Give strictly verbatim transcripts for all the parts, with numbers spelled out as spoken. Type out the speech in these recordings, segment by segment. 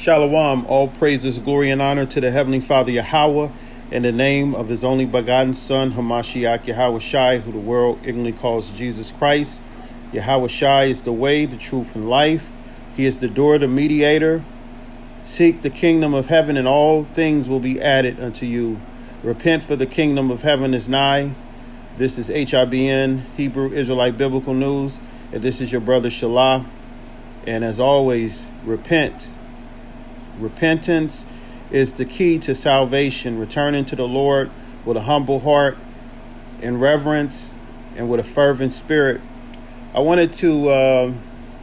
Shalom, all praises, glory, and honor to the Heavenly Father Yahweh, in the name of his only begotten Son, Hamashiach Yahweh Shai, who the world ignorantly calls Jesus Christ. Yahweh Shai is the way, the truth, and life. He is the door, the mediator. Seek the kingdom of heaven, and all things will be added unto you. Repent, for the kingdom of heaven is nigh. This is H I B N, Hebrew Israelite Biblical News, and this is your brother Shalah. And as always, repent. Repentance is the key to salvation. Returning to the Lord with a humble heart, in reverence, and with a fervent spirit. I wanted to uh,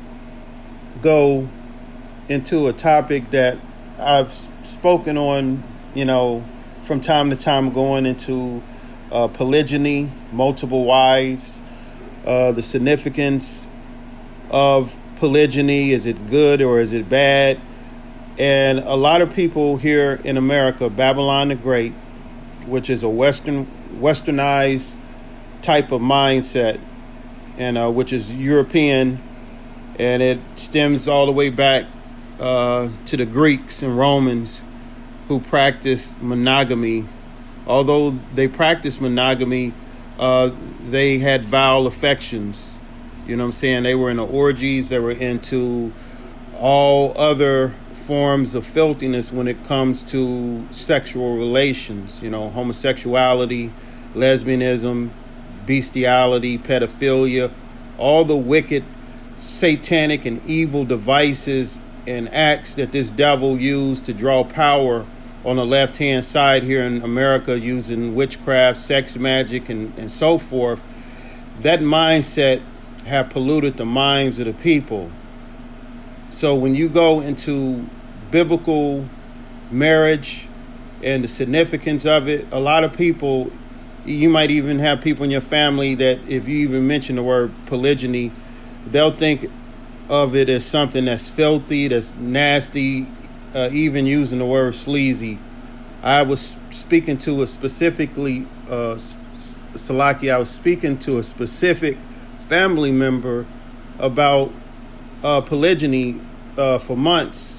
go into a topic that I've spoken on, you know, from time to time, going into uh, polygyny, multiple wives, uh, the significance of polygyny. Is it good or is it bad? And a lot of people here in America, Babylon the Great, which is a Western, westernized type of mindset, and uh, which is European, and it stems all the way back uh, to the Greeks and Romans, who practiced monogamy. Although they practiced monogamy, uh, they had vile affections. You know what I'm saying? They were into orgies. They were into all other forms of filthiness when it comes to sexual relations, you know, homosexuality, lesbianism, bestiality, pedophilia, all the wicked, satanic, and evil devices and acts that this devil used to draw power on the left-hand side here in America, using witchcraft, sex magic, and, and so forth. That mindset have polluted the minds of the people. So when you go into biblical marriage and the significance of it, a lot of people, you might even have people in your family that if you even mention the word polygyny, they'll think of it as something that's filthy, that's nasty, uh, even using the word sleazy. I was speaking to a specifically, uh, Salaki, I was speaking to a specific family member about uh, polygyny uh, for months.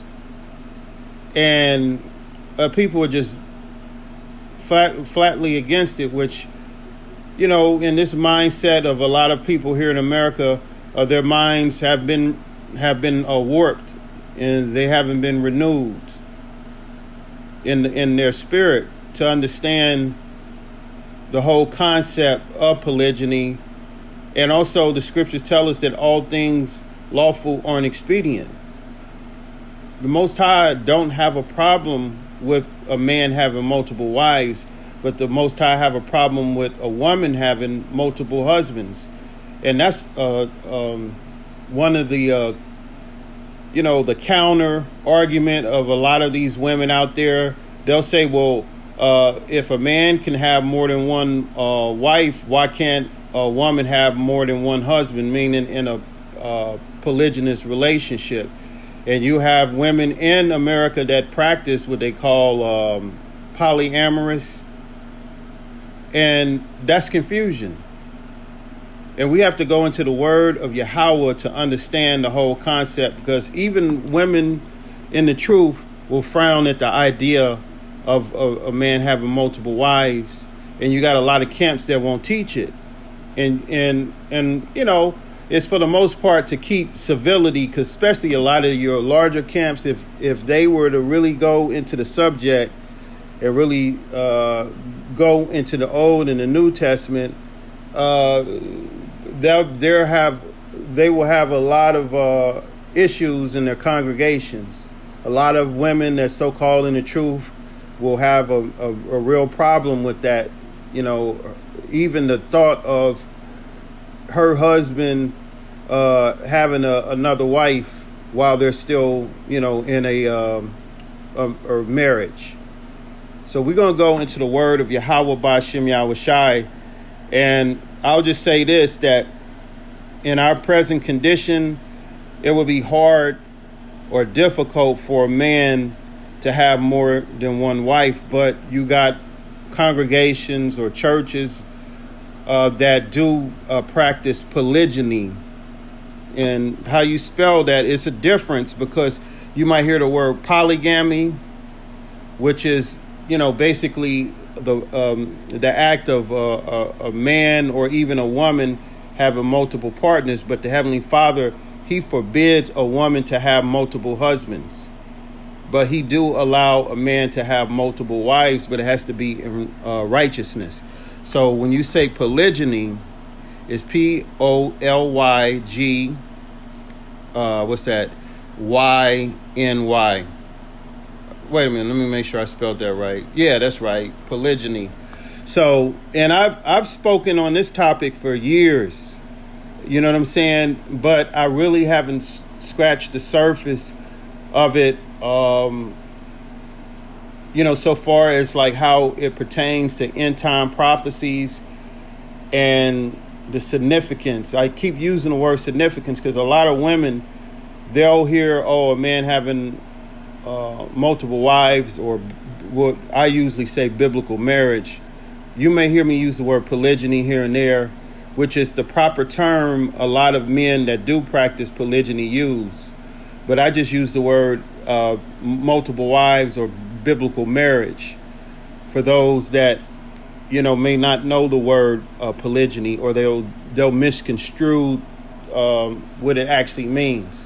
And uh, people were just flat, flatly against it, which, you know, in this mindset of a lot of people here in America, uh, their minds have been have been uh, warped, and they haven't been renewed in in their spirit to understand the whole concept of polygyny. And also the scriptures tell us that all things lawful are expedient. The Most High don't have a problem with a man having multiple wives, but the Most High have a problem with a woman having multiple husbands. And that's uh, um, one of the, uh, you know, the counter argument of a lot of these women out there. They'll say, well, uh, if a man can have more than one uh, wife, why can't a woman have more than one husband, meaning in a uh, polygynous relationship? And you have women in America that practice what they call um, polyamorous. And that's confusion. And we have to go into the word of Yahweh to understand the whole concept, because even women in the truth will frown at the idea of, of a man having multiple wives. And you got a lot of camps that won't teach it. And, and, and you know, it's for the most part to keep civility, because especially a lot of your larger camps, if if they were to really go into the subject and really uh, go into the Old and the New Testament, uh, they'll they'll have they will have a lot of uh, issues in their congregations. A lot of women that so-called in the truth will have a, a, a real problem with that. You know, even the thought of her husband uh, having a, another wife while they're still, you know, in a, um, a, a marriage. So we're going to go into the word of Yahweh Ba'Shem Yahweh Shai. And I'll just say this, that in our present condition, it would be hard or difficult for a man to have more than one wife. But you got congregations or churches uh, that do uh, practice polygyny. And how you spell that is a difference, because You might hear the word polygamy, which is, you know, basically the um, the act of uh, a, a man or even a woman having multiple partners. But the Heavenly Father, he forbids a woman to have multiple husbands. But he do allow a man to have multiple wives, but it has to be in uh, righteousness. So when you say polygyny, it's P O L Y G, uh, what's that? Y N Y. Wait a minute, let me make sure I spelled that right. Yeah, that's right, polygyny. So, and I've I've spoken on this topic for years, you know what I'm saying? But I really haven't s- scratched the surface of it, um, you know, so far as like how it pertains to end time prophecies and the significance. I keep using the word significance because a lot of women, they'll hear, oh, a man having uh, multiple wives, or what I usually say biblical marriage. You may hear me use the word polygyny here and there, which is the proper term a lot of men that do practice polygyny use. But I just use the word uh, multiple wives or biblical marriage for those that, you know, may not know the word uh, polygyny, or they'll they'll misconstrue um, what it actually means.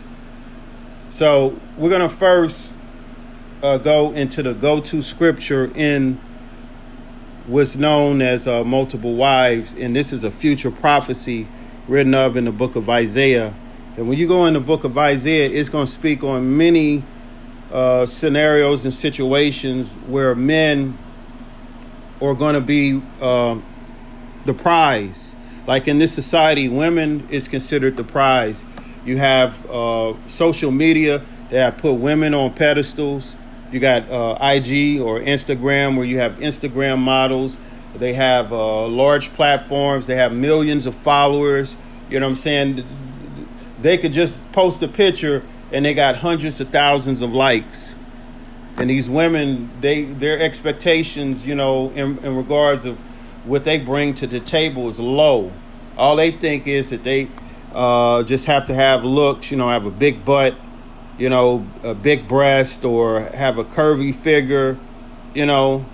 So we're going to first uh, go into the go-to scripture in what's known as uh, multiple wives. And this is a future prophecy written of in the book of Isaiah. And when you go in the book of Isaiah, it's going to speak on many uh, scenarios and situations where men are going to be uh, the prize. Like in this society, women is considered the prize. You have uh, social media that have put women on pedestals. You got uh, I G or Instagram, where you have Instagram models. They have uh, large platforms. They have millions of followers. You know what I'm saying? They could just post a picture and they got hundreds of thousands of likes. And these women, they their expectations, you know, in, in regards of what they bring to the table is low. All they think is that they uh, just have to have looks, you know, have a big butt, you know, a big breast, or have a curvy figure, you know,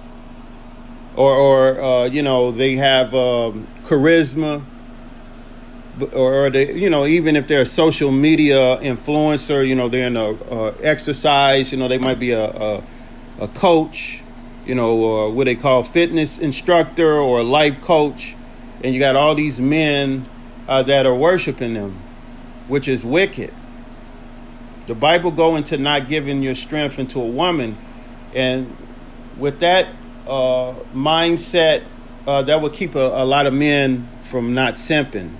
or, or uh, you know, they have um, charisma. Or, or they, you know, even if they're a social media influencer, you know, they're in a uh, exercise, you know, they might be a, a a coach, you know, or what they call fitness instructor or a life coach, and you got all these men uh, that are worshiping them, which is wicked. The Bible go into not giving your strength into a woman, and with that uh, mindset, uh, that would keep a, a lot of men from not simping.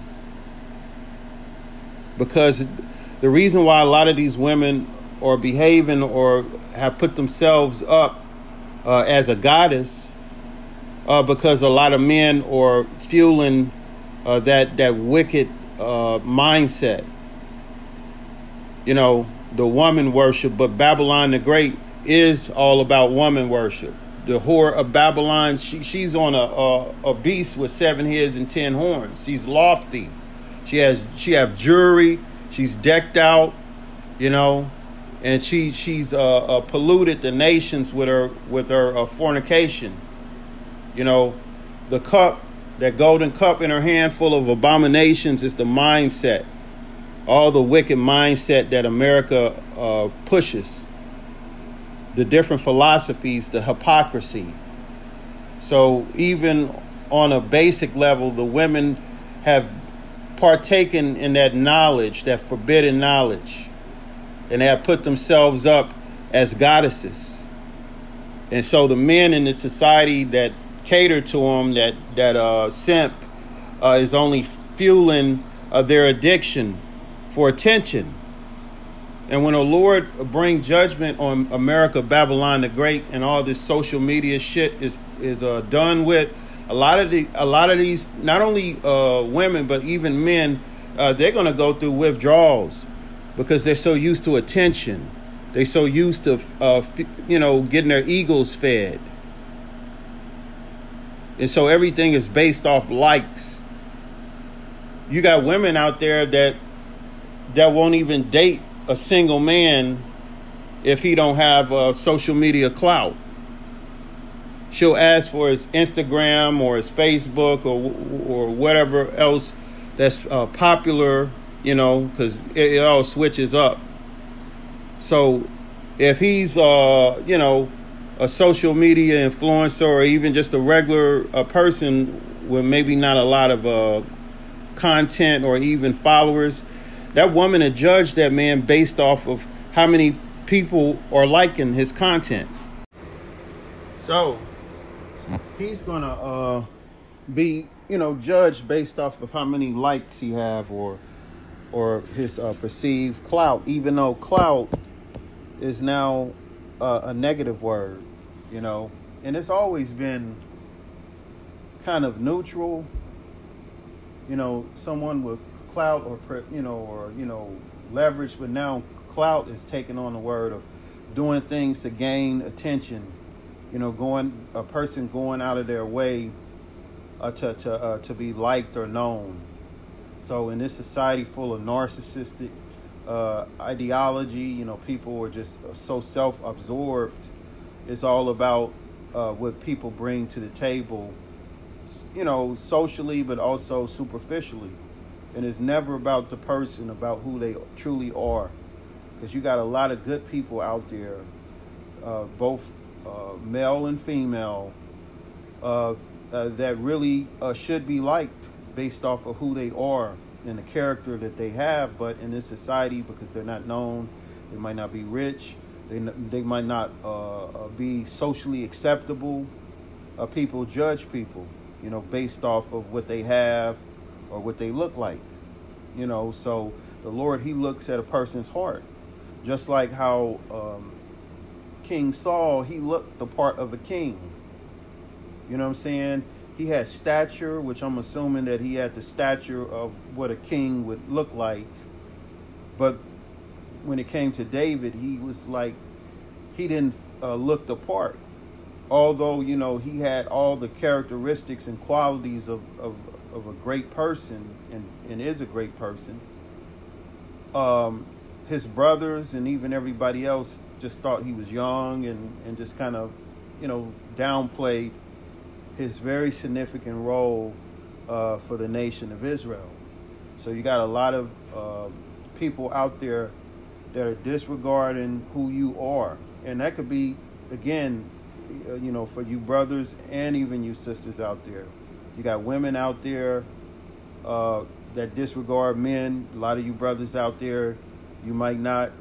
Because the reason why a lot of these women are behaving or have put themselves up uh, as a goddess, uh, because a lot of men are fueling uh, that that wicked uh, mindset. You know, the woman worship. But Babylon the Great is all about woman worship. The whore of Babylon, she, she's on a, a a beast with seven heads and ten horns. She's lofty. She has she have jewelry. She's decked out, you know, and she she's uh, uh, polluted the nations with her with her uh, fornication. You know, the cup, that golden cup in her hand, full of abominations, is the mindset, all the wicked mindset that America uh, pushes. The different philosophies, the hypocrisy. So even on a basic level, the women have partaken in that knowledge, that forbidden knowledge, and they have put themselves up as goddesses. And so the men in the society that cater to them, that that uh, simp, uh, is only fueling uh, their addiction for attention. And when the Lord bring judgment on America, Babylon the Great, and all this social media shit is is uh, done with, a lot of the a lot of these, not only uh, women but even men, uh, they're going to go through withdrawals because they're so used to attention. They're so used to uh, f- you know getting their egos fed, and so everything is based off likes. You got women out there that that won't even date a single man if he don't have uh, social media clout. She'll ask for his Instagram or his Facebook or or whatever else that's uh, popular, you know, because it, it all switches up. So if he's, uh, you know, a social media influencer or even just a regular uh, person with maybe not a lot of uh, content or even followers, that woman will judge that man based off of how many people are liking his content. So he's going to uh, be, you know, judged based off of how many likes he have or or his uh, perceived clout, even though clout is now uh, a negative word, you know, and it's always been kind of neutral, you know, someone with clout or, you know, or, you know, leverage, but now clout is taking on the word of doing things to gain attention, you know, going, a person going out of their way uh, to, to, uh, to be liked or known. So in this society full of narcissistic uh, ideology, you know, people are just so self-absorbed. It's all about uh, what people bring to the table, you know, socially, but also superficially. And it's never about the person, about who they truly are. Because you got a lot of good people out there, uh, both uh, male and female, uh, uh, that really uh, should be liked based off of who they are and the character that they have. But in this society, because they're not known, they might not be rich, they they might not uh, uh, be socially acceptable. Uh, people judge people, you know, based off of what they have or what they look like, you know. So the Lord, he looks at a person's heart, just like how um, King Saul, he looked the part of a king. You know what I'm saying? He had stature, which I'm assuming that he had the stature of what a king would look like. But when it came to David, he was like, he didn't uh, look the part. Although, you know, he had all the characteristics and qualities of, of, of a great person and, and is a great person. Um, his brothers and even everybody else just thought he was young and, and just kind of, you know, downplayed his very significant role uh, for the nation of Israel. So you got a lot of uh, people out there that are disregarding who you are. And that could be, again, uh, you know, for you brothers and even you sisters out there. You got women out there uh, that disregard men. A lot of you brothers out there, you might not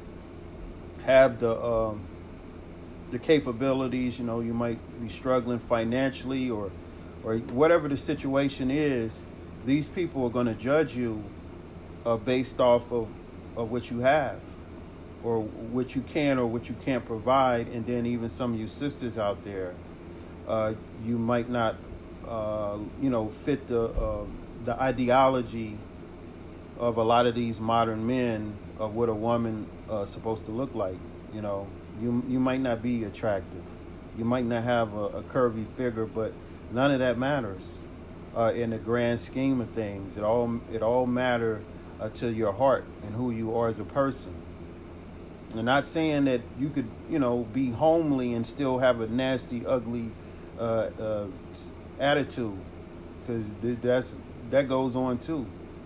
have the um, the capabilities, you know, you might be struggling financially or or whatever the situation is. These people are going to judge you uh, based off of, of what you have or what you can or what you can't provide. And then even some of you sisters out there, uh, you might not, uh, you know, fit the uh, the ideology of a lot of these modern men of what a woman uh, supposed to look like, you know. You you might not be attractive. You might not have a, a curvy figure, but none of that matters uh, in the grand scheme of things. It all it all matter uh, to your heart and who you are as a person. I'm not saying that you could, you know, be homely and still have a nasty, ugly uh, uh, attitude, because that's that goes on too.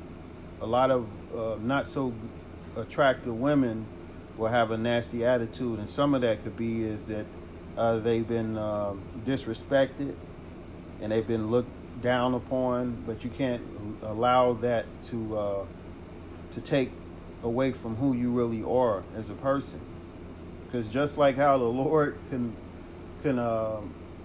A lot of uh, not so attractive women will have a nasty attitude, and some of that could be is that uh, they've been uh, disrespected and they've been looked down upon. But you can't allow that to uh, to take away from who you really are as a person, because just like how the Lord can can uh,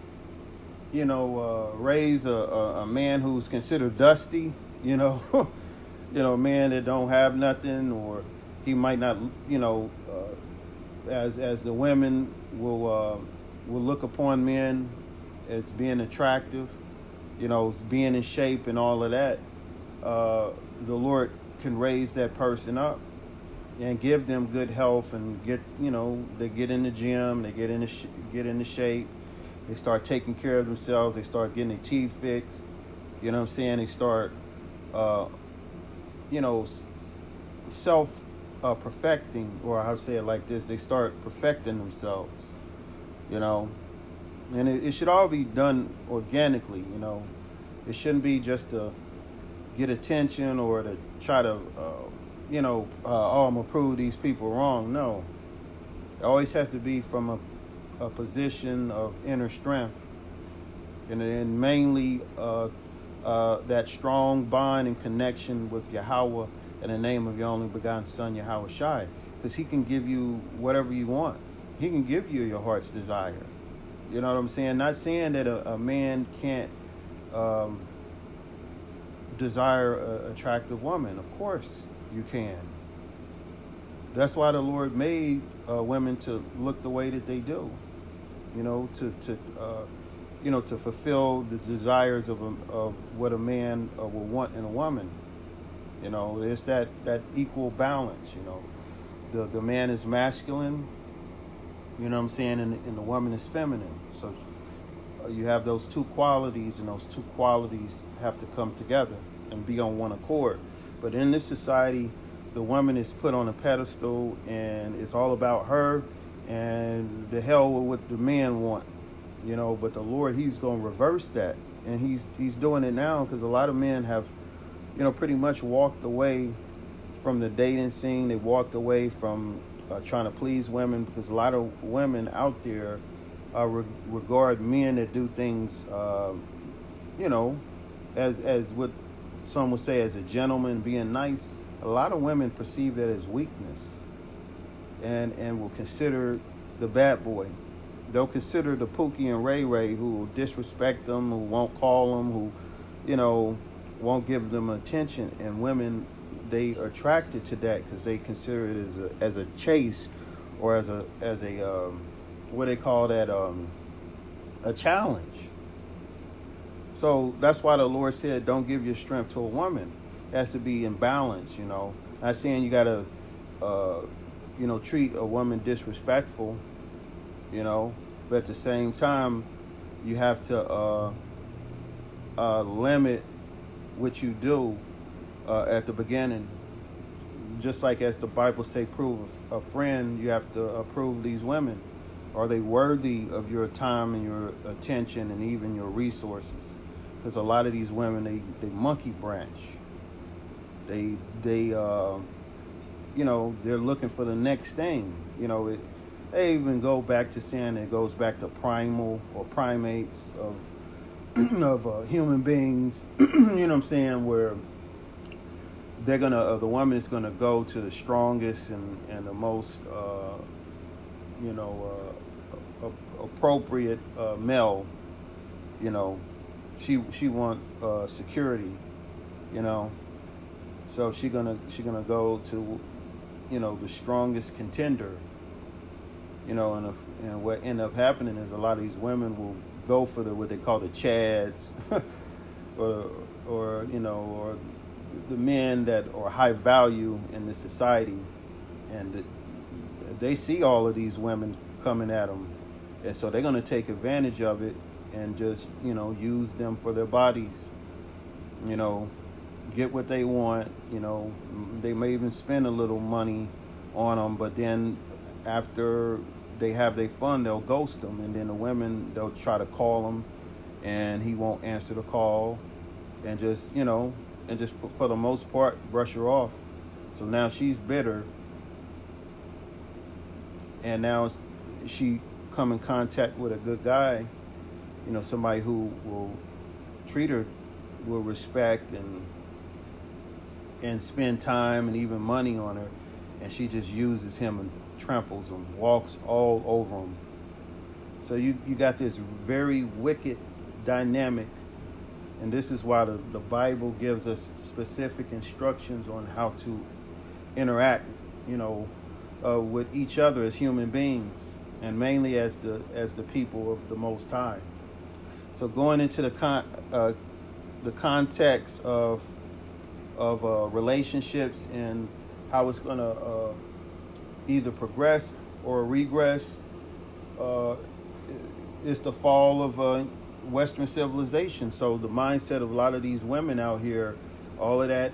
you know uh, raise a, a, a man who's considered dusty, you know, you know, a man that don't have nothing, or he might not, you know, uh, as as the women will uh, will look upon men as being attractive, you know, being in shape and all of that. Uh, the Lord can raise that person up and give them good health and get, you know, they get in the gym, they get in the sh- get into shape, they start taking care of themselves, they start getting their teeth fixed, you know what I'm saying? They start, uh, you know, s- self uh, perfecting, or I'll say it like this, they start perfecting themselves, you know. And it, it should all be done organically, you know. It shouldn't be just to get attention or to try to, uh, you know, uh, oh, I'm going to prove these people wrong. No. It always has to be from a, a position of inner strength. And then mainly uh, uh, that strong bond and connection with Yahweh in the name of your only begotten Son, Yahweh Shai. Because he can give you whatever you want. He can give you your heart's desire. You know what I'm saying? Not saying that a, a man can't um, desire an attractive woman. Of course you can. That's why the Lord made uh, women to look the way that they do. You know, to, to uh, you know, to fulfill the desires of, a, of what a man uh, will want in a woman. You know, it's that, that equal balance, you know. The, the man is masculine, you know what I'm saying, and, and the woman is feminine. So uh, you have those two qualities, and those two qualities have to come together and be on one accord. But in this society, the woman is put on a pedestal, and it's all about her, and the hell with what the men want, you know. But the Lord, he's going to reverse that, and he's he's doing it now, because a lot of men have, you know, pretty much walked away from the dating scene. They walked away from uh, trying to please women, because a lot of women out there uh, re- regard men that do things, uh, you know, as as what some would say as a gentleman, being nice. A lot of women perceive that as weakness, and and will consider the bad boy. They'll consider the Pookie and Ray Ray who will disrespect them, who won't call them, who, you know, won't give them attention. And women, they are attracted to that because they consider it as a as a chase, or as a as a um, what they call that um, a challenge. So that's why the Lord said, "Don't give your strength to a woman." It has to be in balance, you know. Not saying you gotta, uh, you know, treat a woman disrespectful, you know, but at the same time, you have to uh, uh, limit what you do uh, at the beginning. Just like as the Bible say, prove a friend, you have to approve these women. Are they worthy of your time and your attention and even your resources? Because a lot of these women, they, they monkey branch. They, they uh, you know, they're looking for the next thing. You know, it, they even go back to saying it goes back to primal or primates of of uh, human beings. You know what I'm saying? Where they're gonna, uh, the woman is gonna go to the strongest and and the most, uh, you know, uh, a, appropriate uh, male. You know, she she want uh, security. You know. So she gonna she gonna go to, you know, the strongest contender. You know, and, if, and what end up happening is a lot of these women will go for the what they call the chads, or or you know, or the men that are high value in the society, and the, they see all of these women coming at them, and so they're gonna take advantage of it and just, you know, use them for their bodies. You know. Get what they want, you know. They may even spend a little money on them, but then after they have their fun, they'll ghost them, and then the women, they'll try to call him, and he won't answer the call, and just, you know, and just for the most part brush her off. So now she's bitter, and now she come in contact with a good guy, you know, somebody who will treat her with respect and and spend time and even money on her, and she just uses him and tramples him, walks all over him. So you, you got this very wicked dynamic, and this is why the, the Bible gives us specific instructions on how to interact, you know, uh, with each other as human beings, and mainly as the as the people of the Most High. So going into the con uh, the context of of uh, relationships and how it's going to uh, either progress or regress, uh, is the fall of uh, Western civilization. So the mindset of a lot of these women out here, all of that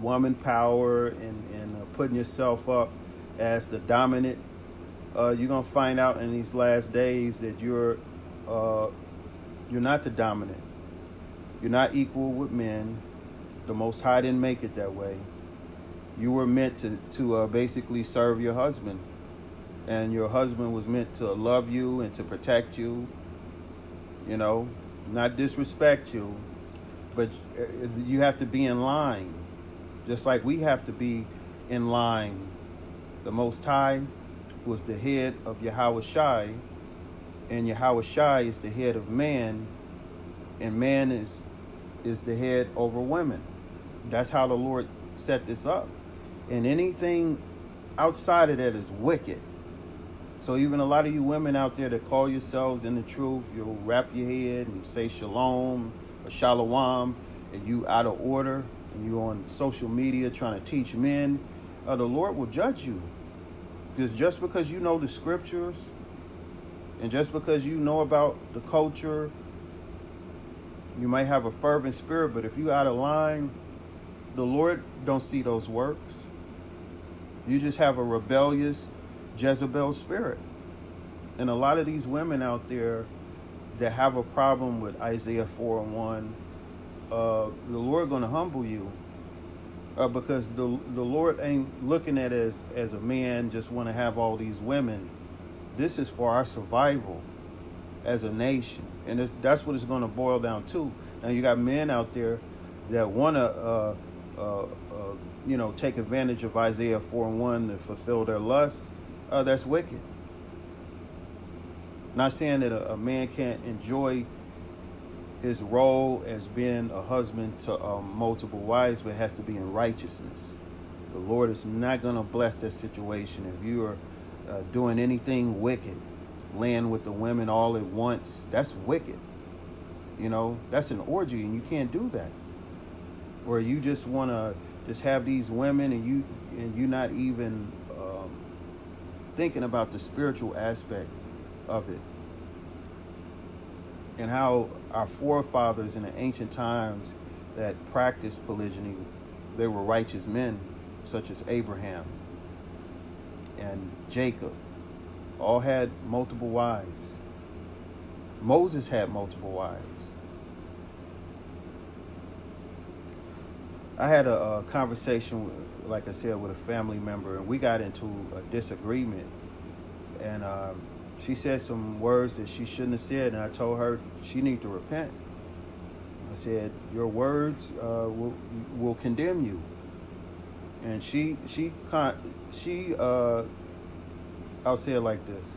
woman power and, and uh, putting yourself up as the dominant, uh, you're going to find out in these last days that you're uh, you're not the dominant. You're not equal with men. The Most High didn't make it that way. You were meant to, to uh, basically serve your husband. And your husband was meant to love you and to protect you, you know, not disrespect you. But you have to be in line, just like we have to be in line. The Most High was the head of Yahweh Shai, and Yahweh Shai is the head of man, and man is is the head over women. That's how the Lord set this up. And anything outside of that is wicked. So even a lot of you women out there that call yourselves in the truth, you'll wrap your head and say shalom or shalom, and you out of order, and you on social media trying to teach men, uh, the Lord will judge you. Because just because you know the scriptures, and just because you know about the culture, you might have a fervent spirit, but if you out of line, the Lord don't see those works. You just have a rebellious Jezebel spirit. And a lot of these women out there that have a problem with Isaiah four and one, uh, the Lord going to humble you, uh, because the the Lord ain't looking at it as, as a man just want to have all these women. This is for our survival as a nation. And it's, that's what it's going to boil down to. Now, you got men out there that want to, uh, uh, uh, you know, take advantage of Isaiah four and one to fulfill their lust. Uh, that's wicked. Not saying that a, a man can't enjoy his role as being a husband to um, multiple wives, but it has to be in righteousness. The Lord is not going to bless that situation if you are uh, doing anything wicked. Laying with the women all at once, that's wicked. You know, that's an orgy, and you can't do that. Or you just want to just have these women, and you and you're not even um, thinking about the spiritual aspect of it, and how our forefathers in the ancient times that practiced polygyny, they were righteous men, such as Abraham and Jacob. All had multiple wives. Moses had multiple wives. I had a, a conversation, with, like I said, with a family member, and we got into a disagreement. And uh, she said some words that she shouldn't have said, and I told her she needs to repent. I said, your words uh, will will condemn you. And she she she uh. I'll say it like this.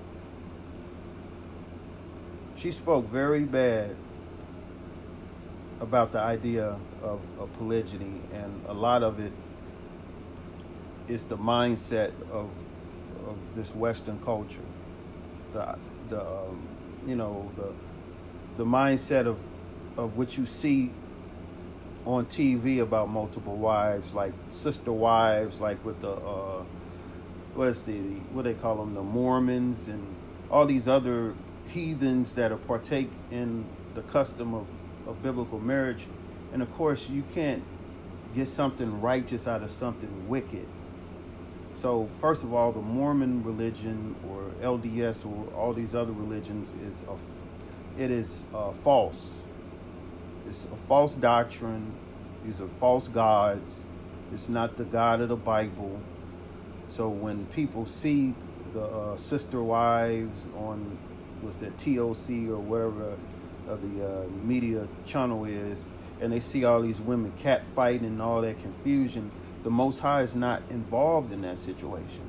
She spoke very bad about the idea of, of polygyny, and a lot of it is the mindset of of this Western culture. The the um, you know the the mindset of of what you see on T V about multiple wives, like sister wives, like with the. Uh, What's the what they call them, the Mormons and all these other heathens that are partake in the custom of, of biblical marriage. And of course, you can't get something righteous out of something wicked. So first of all, the Mormon religion or L D S or all these other religions is a, it is uh, false. It's a false doctrine. These are false gods. It's not the God of the Bible. So when people see the uh, sister wives on, what's that, T O C or whatever uh, the uh, media channel is, and they see all these women catfighting and all that confusion, the Most High is not involved in that situation.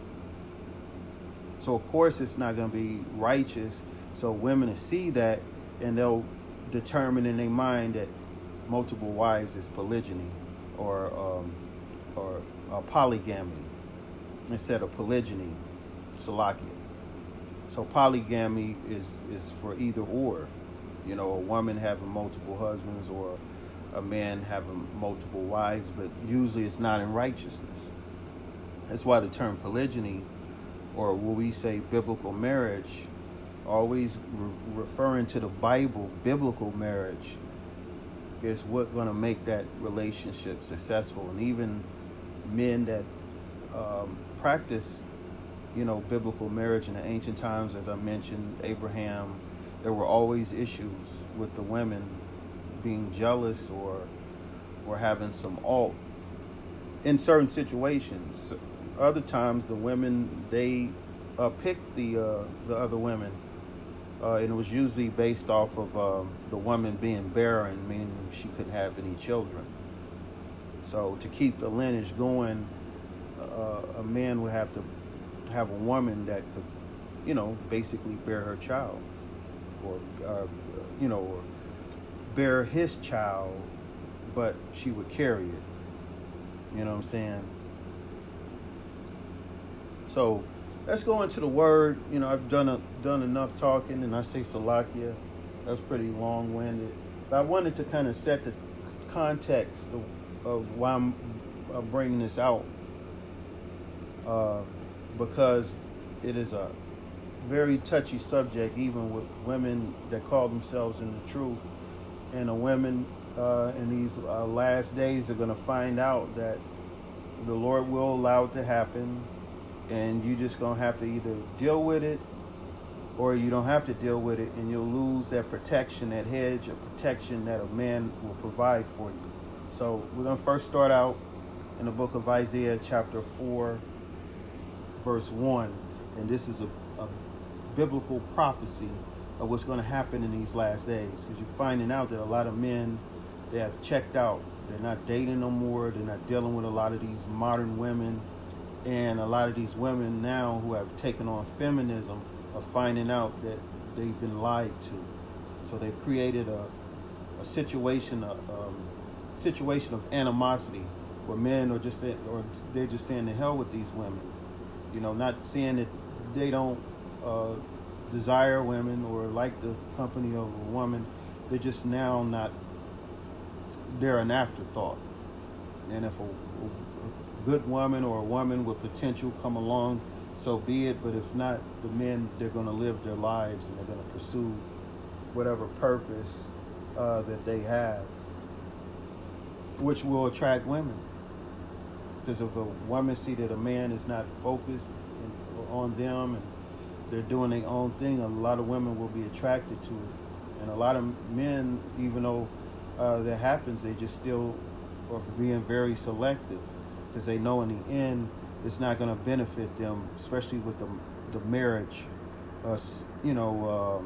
So of course it's not going to be righteous. So women will see that, and they'll determine in their mind that multiple wives is polygyny or um, or uh, polygamy instead of polygyny, salakia. So polygamy is, is for either or. You know, a woman having multiple husbands or a man having multiple wives, but usually it's not in righteousness. That's why the term polygyny, or what we say biblical marriage, always re- referring to the Bible, biblical marriage, is what's going to make that relationship successful. And even men that um, practice, you know, biblical marriage in the ancient times, as I mentioned, Abraham, there were always issues with the women being jealous or or having some alt in certain situations. Other times, the women, they uh, picked the uh, the other women, uh, and it was usually based off of um, the woman being barren, meaning she couldn't have any children. So to keep the lineage going, uh, a man would have to have a woman that could, you know, basically bear her child, or uh, you know, or bear his child, but she would carry it. You know what I'm saying? So let's go into the word. You know, I've done a, done enough talking, and I say Salakia. That's pretty long-winded. But I wanted to kind of set the context of, of why I'm uh, bringing this out, uh, because it is a very touchy subject, even with women that call themselves in the truth. And the women uh, in these uh, last days are going to find out that the Lord will allow it to happen, and you just going to have to either deal with it or you don't have to deal with it, and you'll lose that protection, that hedge of protection that a man will provide for you. So we're going to first start out in the book of Isaiah chapter four, verse one. And this is a, a biblical prophecy of what's going to happen in these last days, because you're finding out that a lot of men, they have checked out. They're not dating no more. They're not dealing with a lot of these modern women. And a lot of these women now who have taken on feminism are finding out that they've been lied to. So they've created a, a situation, a um, situation of animosity, where men are just saying, or they're just saying to hell with these women. You know, not saying that they don't uh, desire women or like the company of a woman. They're just now not, they're an afterthought. And if a, a good woman or a woman with potential come along, so be it. But if not, the men, they're going to live their lives and they're going to pursue whatever purpose uh, that they have, which will attract women. Because if a woman see that a man is not focused in, on them and they're doing their own thing, a lot of women will be attracted to it. And a lot of men, even though uh, that happens, they just still are being very selective, because they know in the end it's not going to benefit them, especially with the the marriage, uh, you know,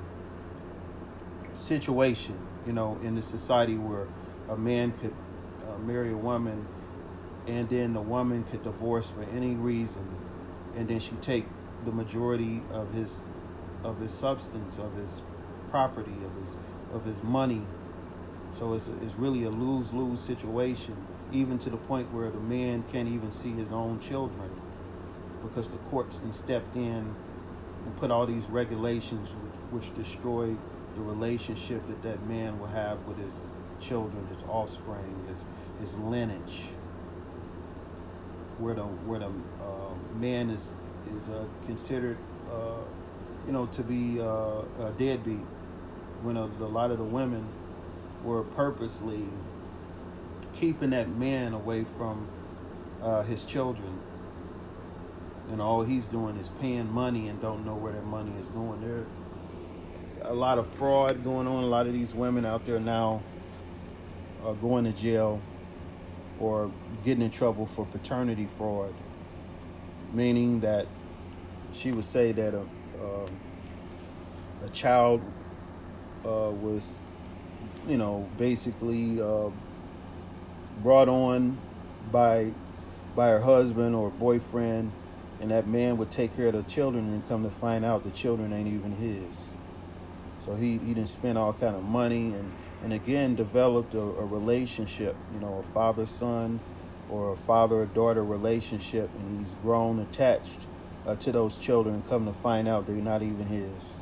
uh, situation. You know, in the society where a man could uh, marry a woman, and then the woman could divorce for any reason, and then she take the majority of his of his substance, of his property, of his of his money. So it's it's really a lose-lose situation, even to the point where the man can't even see his own children, because the courts then stepped in and put all these regulations which, which destroy the relationship that that man will have with his children, his offspring, his his lineage, where the where the uh, man is is uh, considered, uh, you know, to be uh, a deadbeat, when a, a lot of the women were purposely keeping that man away from uh, his children, and all he's doing is paying money and don't know where that money is going. There a lot of fraud going on. A lot of these women out there now are going to jail or getting in trouble for paternity fraud, meaning that she would say that a, uh, a child uh, was, you know, basically uh, brought on by by her husband or boyfriend, and that man would take care of the children, and come to find out the children ain't even his. So he, he didn't spend all kind of money, and, and again developed a, a relationship, you know, a father-son or a father-daughter relationship, and he's grown attached uh, to those children, and come to find out they're not even his.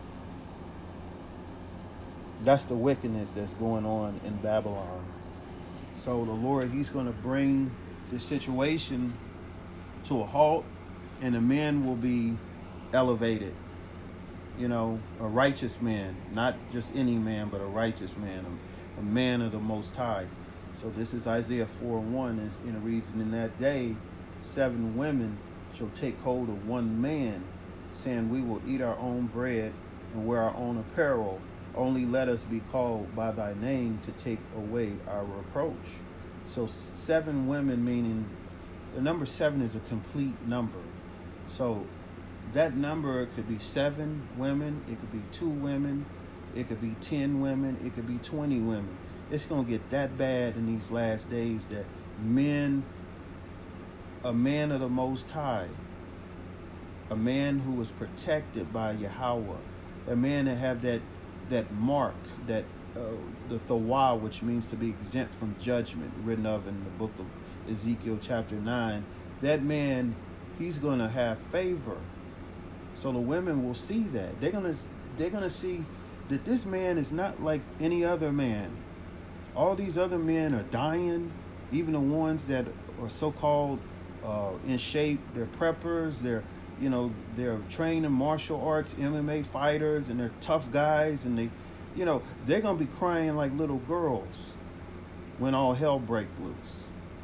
That's the wickedness that's going on in Babylon. So the Lord, he's going to bring this situation to a halt, and the men will be elevated. You know, a righteous man, not just any man, but a righteous man, a man of the Most High. So this is Isaiah four and one, and it reads, "And in that day, seven women shall take hold of one man, saying, we will eat our own bread and wear our own apparel. Only let us be called by thy name to take away our reproach." So seven women, meaning the number seven is a complete number. So that number could be seven women, it could be two women, it could be ten women, it could be twenty women. It's going to get that bad in these last days that men, a man of the Most High, a man who is protected by Yahweh, a man that have that that mark, that uh, the Thawah, which means to be exempt from judgment, written of in the book of Ezekiel chapter nine, that man, he's going to have favor. So the women will see that. They're going to they're going to see that this man is not like any other man. All these other men are dying, even the ones that are so-called uh, in shape. They're preppers, they're you know, they're trained in martial arts, M M A fighters, and they're tough guys, and they, you know, they're going to be crying like little girls when all hell breaks loose.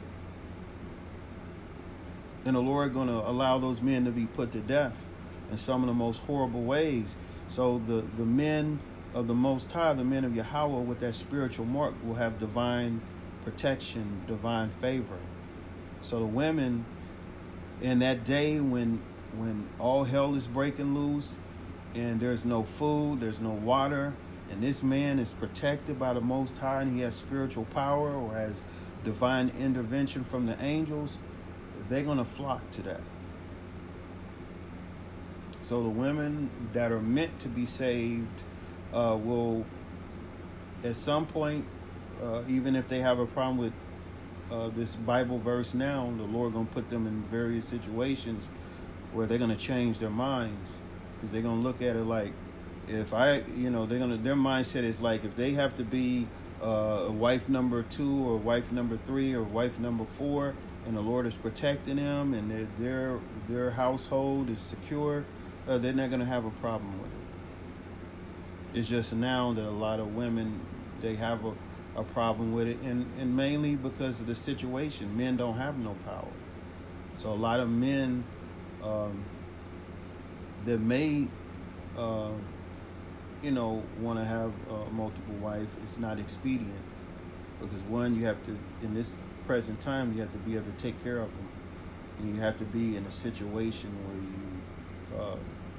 And the Lord going to allow those men to be put to death in some of the most horrible ways. So the, the men of the Most High, the men of Yahweh with that spiritual mark, will have divine protection, divine favor. So the women in that day when when all hell is breaking loose and there's no food, there's no water, and this man is protected by the Most High and he has spiritual power or has divine intervention from the angels, they're going to flock to that. So the women that are meant to be saved uh, will, at some point, uh, even if they have a problem with uh, this Bible verse now, the Lord going to put them in various situations where they're going to change their minds, because they're going to look at it like, if I, you know, they're going to, their mindset is like, if they have to be uh, a wife number two or wife number three or wife number four, and the Lord is protecting them and their their, their household is secure, uh, they're not going to have a problem with it. It's just now that a lot of women, they have a, a problem with it, and, and mainly because of the situation. Men don't have no power. So a lot of men Um, that may, uh, you know, want to have uh, multiple wives, it's not expedient, because one, you have to, in this present time, you have to be able to take care of them, and you have to be in a situation where you, uh,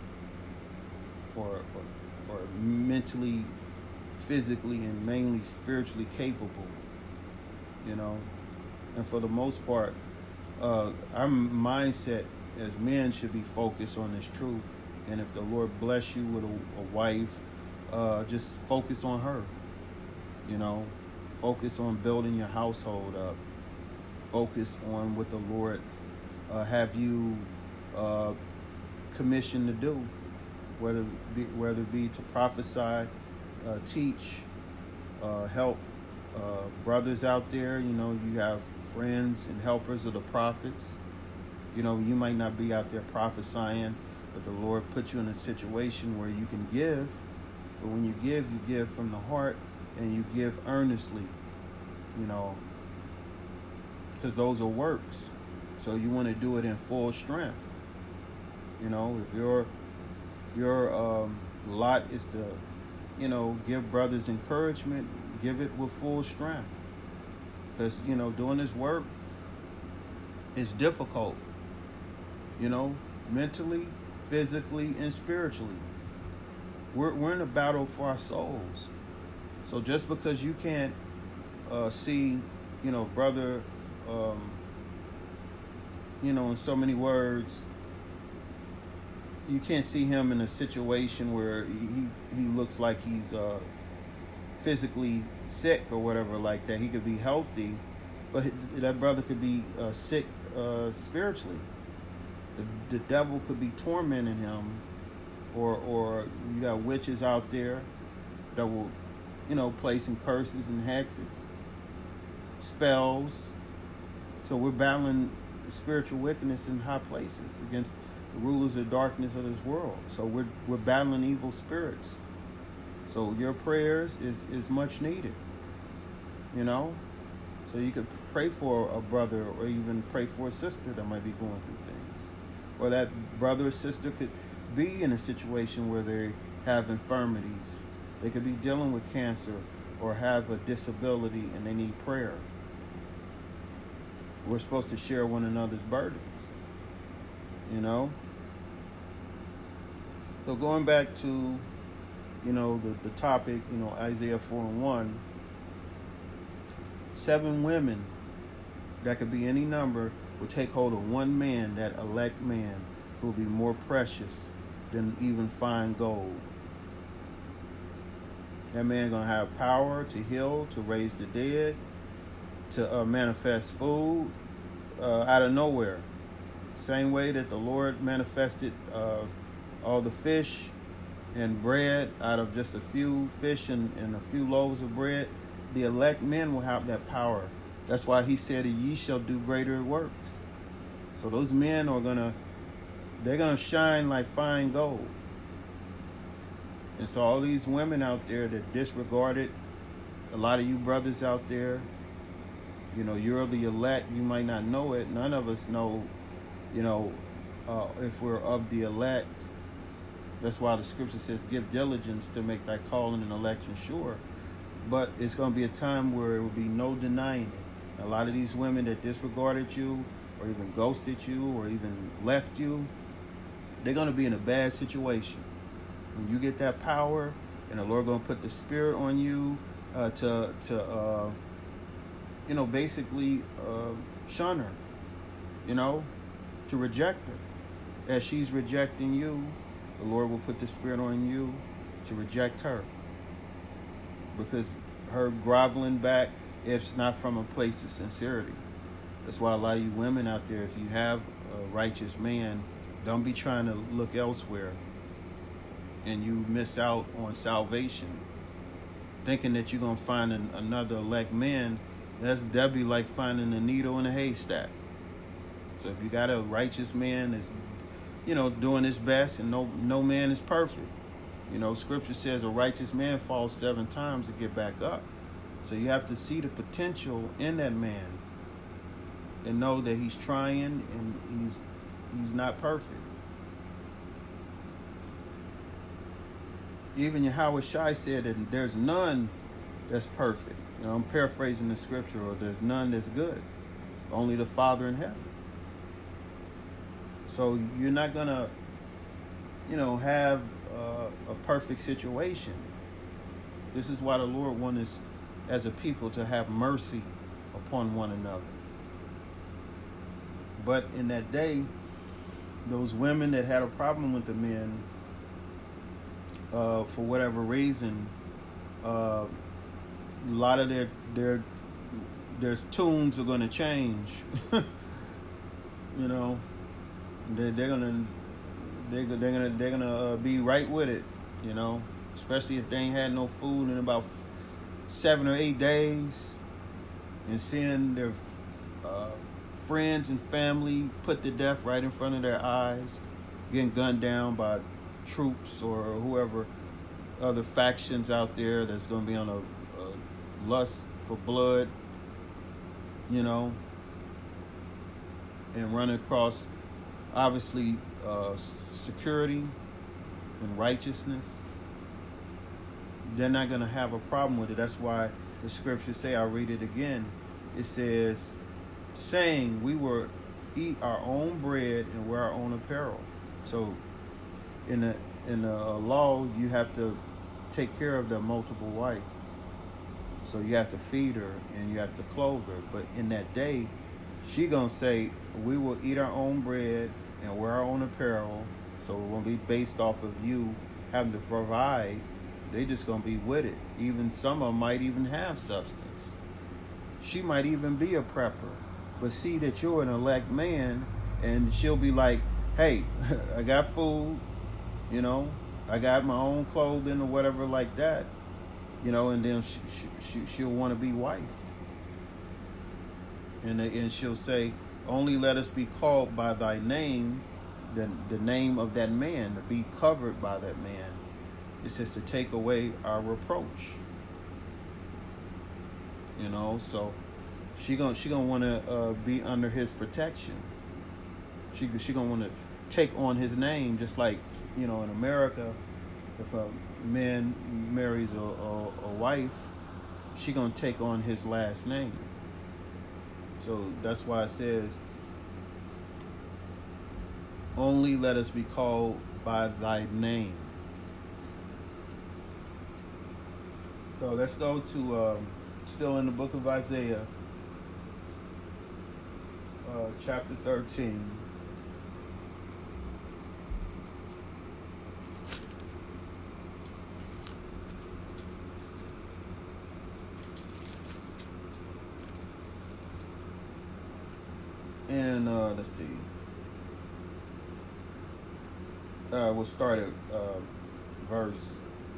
or, or, or mentally, physically, and mainly spiritually capable, you know, and for the most part, uh, our mindset as men should be focused on this truth. And if the Lord bless you with a, a wife, uh, just focus on her. You know, focus on building your household up. Focus on what the Lord uh, have you uh, commissioned to do, whether it be, whether it be to prophesy, uh, teach, uh, help uh, brothers out there. You know, you have friends and helpers of the prophets. You know, you might not be out there prophesying, but the Lord put you in a situation where you can give. But when you give, you give from the heart, and you give earnestly, you know, because those are works. So you want to do it in full strength. You know, if your your um, lot is to, you know, give brothers encouragement, give it with full strength. Because, you know, doing this work is difficult. You know, mentally, physically, and spiritually. We're we're in a battle for our souls. So just because you can't uh, see, you know, brother, um, you know, in so many words, you can't see him in a situation where he, he looks like he's uh, physically sick or whatever like that. He could be healthy, but that brother could be uh, sick uh, spiritually. The, the devil could be tormenting him, or or you got witches out there that will, you know, placing curses and hexes, spells. So we're battling spiritual wickedness in high places against the rulers of darkness of this world. So we're we're battling evil spirits. So your prayers is, is much needed. you know? So you could pray for a brother or even pray for a sister that might be going through things. Or that brother or sister could be in a situation where they have infirmities. They could be dealing with cancer or have a disability and they need prayer. We're supposed to share one another's burdens, you know? So going back to, you know, the, the topic, you know, Isaiah four and one, seven women, that could be any number, will take hold of one man, that elect man, who will be more precious than even fine gold. That man going to have power to heal, to raise the dead, to uh, manifest food uh, out of nowhere. Same way that the Lord manifested uh, all the fish and bread out of just a few fish and, and a few loaves of bread. The elect men will have that power. That's why he said, ye shall do greater works. So those men are going to, they're going to shine like fine gold. And so all these women out there that disregarded, a lot of you brothers out there, you know, you're the elect. You might not know it. None of us know, you know, uh, if we're of the elect. That's why the scripture says, give diligence to make thy calling and election sure. But it's going to be a time where it will be no denying it. A lot of these women that disregarded you or even ghosted you or even left you, they're going to be in a bad situation. When you get that power and the Lord going to put the spirit on you uh, to, to uh, you know, basically uh, shun her, you know, to reject her. As she's rejecting you, the Lord will put the spirit on you to reject her. Because her groveling back, it's not from a place of sincerity. That's why a lot of you women out there, if you have a righteous man, don't be trying to look elsewhere and you miss out on salvation. Thinking that you're going to find an, another elect man, that's, that'd be like finding a needle in a haystack. So if you got a righteous man that's, you know, doing his best, and no no man is perfect. You know, scripture says a righteous man falls seven times to get back up. So you have to see the potential in that man and know that he's trying and he's he's not perfect. Even Yahweh Shai said that there's none that's perfect. You know, I'm paraphrasing the scripture, or there's none that's good. Only the Father in heaven. So you're not going to, you know, have uh, a perfect situation. This is why the Lord wants us as a people to have mercy upon one another. But in that day, those women that had a problem with the men, uh, for whatever reason, uh, a lot of their their their tunes are going to change. You know. They're, they're gonna, they're, they're gonna, they're gonna uh, be right with it, you know. Especially if they ain't had no food in about seven or eight days, and seeing their uh, friends and family put to death right in front of their eyes, getting gunned down by troops or whoever, other factions out there that's gonna be on a, a lust for blood, you know, and run across. Obviously, uh, security and righteousness, they're not going to have a problem with it. That's why the scriptures say, I'll read it again. It says, saying, we will eat our own bread and wear our own apparel. So in the, in the law, you have to take care of the multiple wife. So you have to feed her and you have to clothe her. But in that day, she going to say, we will eat our own bread and wear our own apparel. So it won't be based off of you having to provide. They just going to be with it. Even some of them might even have substance. She might even be a prepper. But see that you're an elect man, and she'll be like, hey, I got food, you know, I got my own clothing or whatever like that, you know, and then she, she, she'll want to be wifed. And, and she'll say, only let us be called by thy name, the, the name of that man, to be covered by that man. It says to take away our reproach. You know, so she gonna she gonna want to uh, be under his protection. She she gonna want to take on his name, just like, you know, in America, if a man marries a, a, a wife, she gonna take on his last name. So that's why it says, only let us be called by thy name. So let's go to, um, still in the book of Isaiah, uh, chapter thirteen. And uh, let's see. Uh, we'll start at uh, verse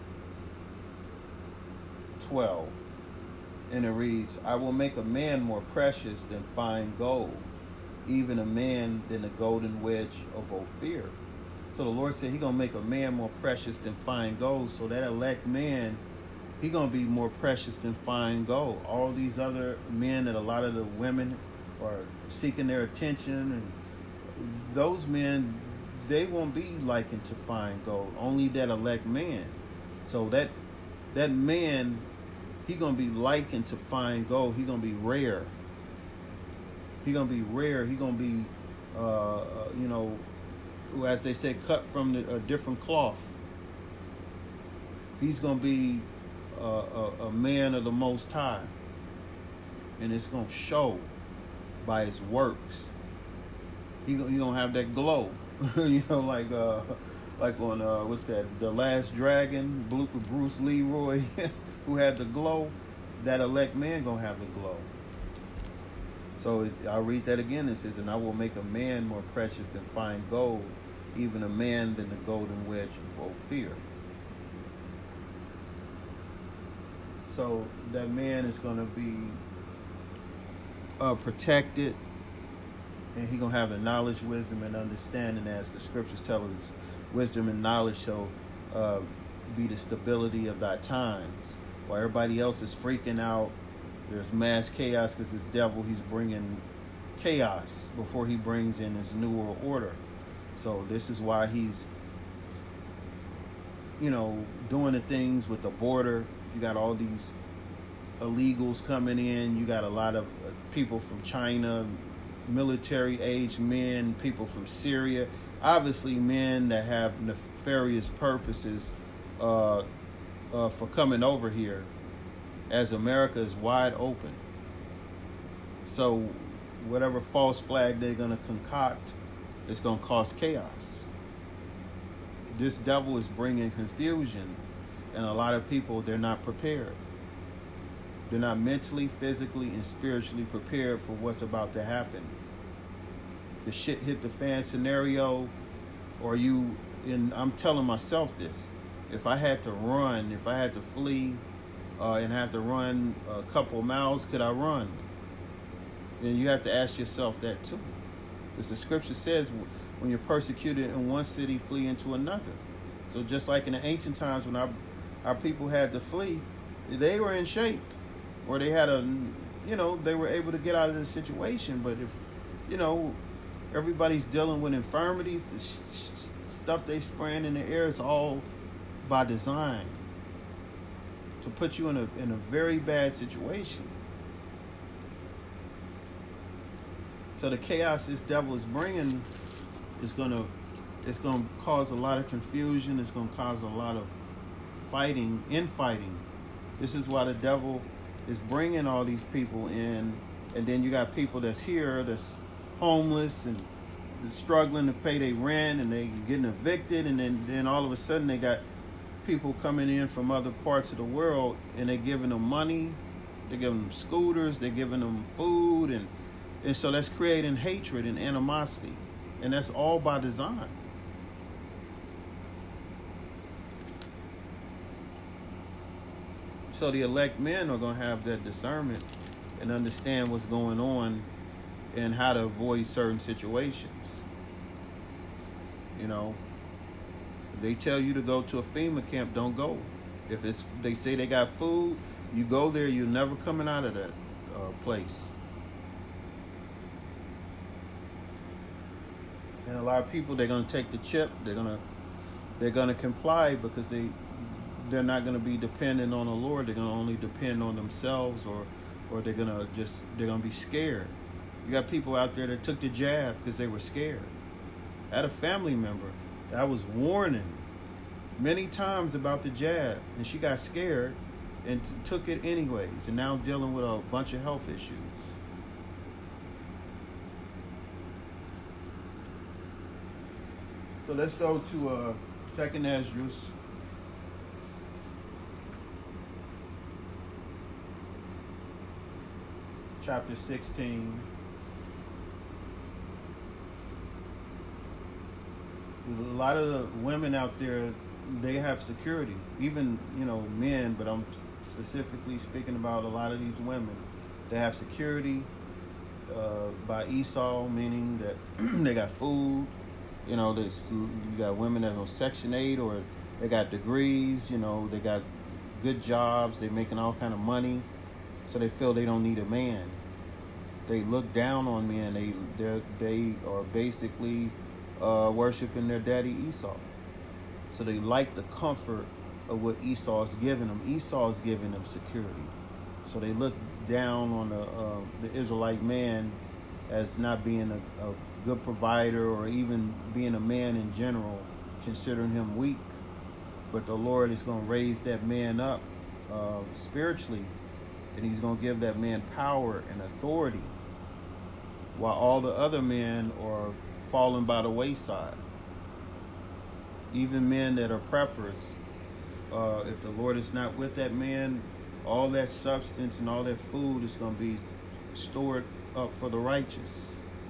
twelve. And it reads, I will make a man more precious than fine gold, even a man than a golden wedge of Ophir. So the Lord said He's going to make a man more precious than fine gold. So that elect man, he going to be more precious than fine gold. All these other men that a lot of the women are seeking their attention, and those men, they won't be likened to fine gold. Only that elect man. So that that man, he gonna be likened to fine gold. He gonna be rare. He gonna be rare. He gonna be, uh, uh, you know, as they say, cut from the, a different cloth. He's gonna be uh, a, a man of the Most High, and it's gonna show by his works. He he gonna have that glow, you know, like uh, like on uh, what's that? The Last Dragon, Bruce Leroy, who had the glow. That elect man gonna have the glow. So I'll read that again. It says, "And I will make a man more precious than fine gold, even a man than the golden wedge of Ophir." So that man is gonna be Uh, protected, and he gonna have the knowledge, wisdom, and understanding, as the scriptures tell us. Wisdom and knowledge shall uh, be the stability of thy times. While everybody else is freaking out, there's mass chaos because this devil, he's bringing chaos before he brings in his new world order. So this is why he's, you know, doing the things with the border. You got all these illegals coming in. You got a lot of people from China, military-aged men, people from Syria. Obviously, men that have nefarious purposes uh, uh, for coming over here, as America is wide open. So whatever false flag they're going to concoct is going to cause chaos. This devil is bringing confusion, and a lot of people, they're not prepared. They're not mentally, physically, and spiritually prepared for what's about to happen. The shit hit the fan scenario, or you, and I'm telling myself this, if I had to run, if I had to flee, uh, and have to run a couple miles, could I run? Then you have to ask yourself that too. Because the scripture says, when you're persecuted in one city, flee into another. So just like in the ancient times when our, our people had to flee, they were in shape. Or they had a, you know, they were able to get out of the situation. But if, you know, everybody's dealing with infirmities, the sh- sh- stuff they spraying in the air is all by design to put you in a in a very bad situation. So the chaos this devil is bringing is gonna, it's gonna cause a lot of confusion. It's gonna cause a lot of fighting, infighting. This is why the devil is bringing all these people in, and then you got people that's here that's homeless and struggling to pay their rent, and they getting evicted, and then, then all of a sudden they got people coming in from other parts of the world, and they're giving them money, they're giving them scooters, they're giving them food, and, and so that's creating hatred and animosity, and that's all by design. So the elect men are going to have that discernment and understand what's going on and how to avoid certain situations. You know, if they tell you to go to a FEMA camp, don't go. If it's they say they got food, You go there, you're never coming out of that uh, place. And a lot of people, they're gonna take the chip. They're gonna they're gonna comply because they they're not gonna be dependent on the Lord. They're gonna only depend on themselves, or or they're gonna just they're gonna be scared. You got people out there that took the jab because they were scared. I had a family member that I was warning many times about the jab, and she got scared and t- took it anyways, and now dealing with a bunch of health issues. So let's go to uh, Second Esdras. Chapter sixteen. A lot of the women out there, they have security. Even, you know, men, but I'm specifically speaking about a lot of these women. They have security uh, by Esau, meaning that they got food. You know, there's, you got women that are on Section eight, or they got degrees. You know, they got good jobs. They're making all kind of money, so they feel they don't need a man. They look down on men. They they they are basically uh, worshiping their daddy Esau. So they like the comfort of what Esau is giving them. Esau is giving them security. So they look down on the uh, the Israelite man as not being a, a good provider, or even being a man in general, considering him weak. But the Lord is going to raise that man up uh, spiritually, and he's going to give that man power and authority, while all the other men are falling by the wayside. Even men that are preppers, uh, if the Lord is not with that man, all that substance and all that food is going to be stored up for the righteous.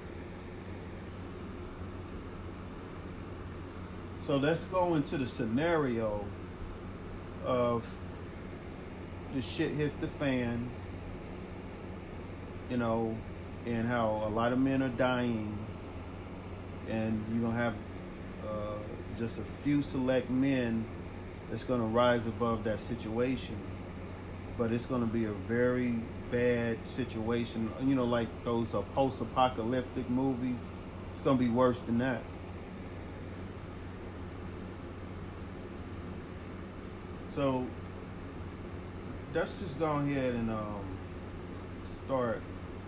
So let's go into the scenario of the shit hits the fan, you know, and how a lot of men are dying, and you're going to have uh, just a few select men that's going to rise above that situation. But it's going to be a very bad situation, you know, like those uh, post-apocalyptic movies. It's going to be worse than that. So let's just go ahead and um, start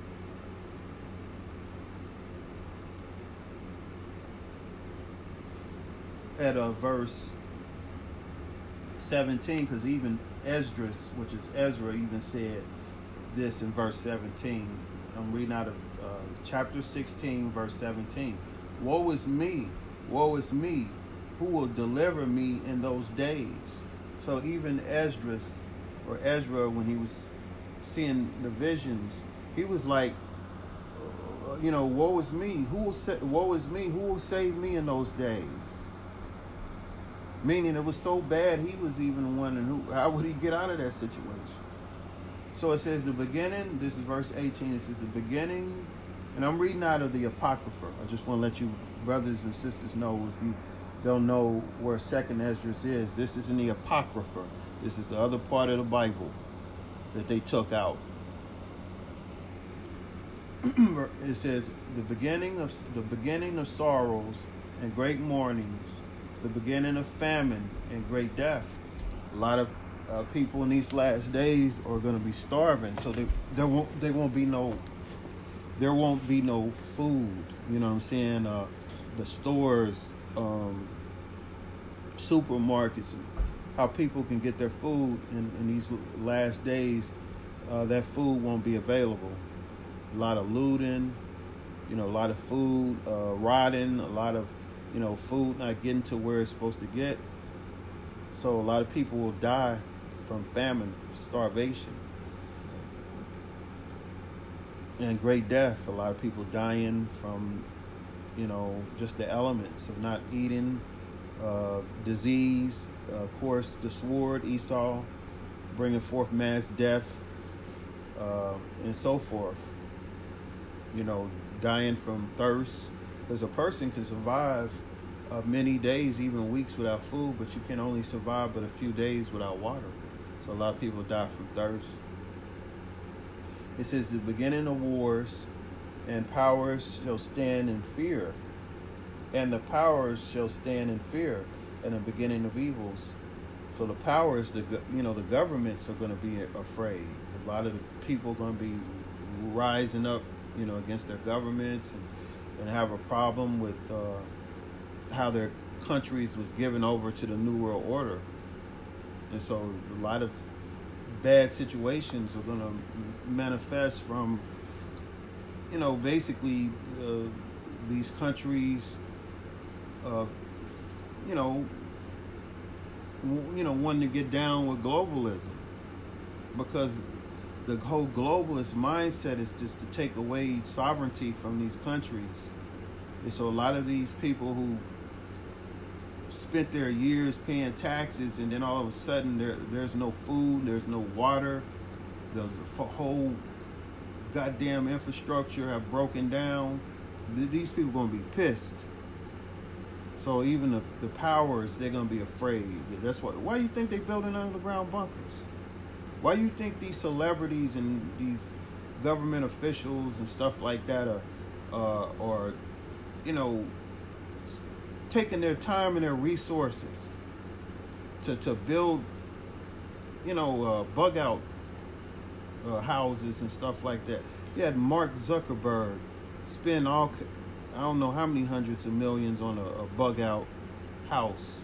at uh, verse seventeen, because even Esdras, which is Ezra, even said this in verse seventeen. I'm reading out of uh, chapter sixteen, verse seventeen. Woe is me, woe is me, who will deliver me in those days? So even Esdras, or Ezra, when he was seeing the visions, he was like, uh, you know, woe is me, who will sa- woe is me, who will save me in those days? Meaning it was so bad, he was even wondering, who, how would he get out of that situation? So it says the beginning, this is verse eighteen, it says the beginning, and I'm reading out of the Apocrypha. I just want to let you brothers and sisters know, if you don't know where Second Esdras is, this is in the Apocrypha. This is the other part of the Bible that they took out. It says the beginning of the beginning of sorrows and great mournings, the beginning of famine and great death. A lot of uh, people in these last days are going to be starving, so they there won't there won't be no there won't be no food. You know what I'm saying? Uh, the stores, um, supermarkets, and how people can get their food in, in these last days. Uh, that food won't be available. A lot of looting, you know, a lot of food uh, rotting, a lot of you know, food not getting to where it's supposed to get. So a lot of people will die from famine, starvation, and great death. A lot of people dying from, you know, just the elements of not eating, uh, disease, uh, of course, the sword, Esau, bringing forth mass death, uh, and so forth. You know, dying from thirst. Because a person can survive uh, many days, even weeks without food, but you can only survive but a few days without water. So a lot of people die from thirst. It says the beginning of wars, and powers shall stand in fear, and the powers shall stand in fear, and the beginning of evils. So the powers, the you know, the governments are going to be afraid. A lot of the people are going to be rising up, you know, against their governments, and, and have a problem with uh, how their countries was given over to the New World Order. And so a lot of bad situations are going to manifest from, you know, basically uh, these countries, uh, you know, w- you know, wanting to get down with globalism, because the whole globalist mindset is just to take away sovereignty from these countries. And so a lot of these people who spent their years paying taxes, and then all of a sudden there there's no food, there's no water, the, the whole goddamn infrastructure have broken down. These people are going to be pissed. So even the, the powers, they're going to be afraid. That's why. Why do you think they're building underground bunkers? Why do you think these celebrities and these government officials and stuff like that are, uh, are, you know, taking their time and their resources to to build, you know, uh, bug out uh, houses and stuff like that? You had Mark Zuckerberg spend all, I don't know how many hundreds of millions on a, a bug out house.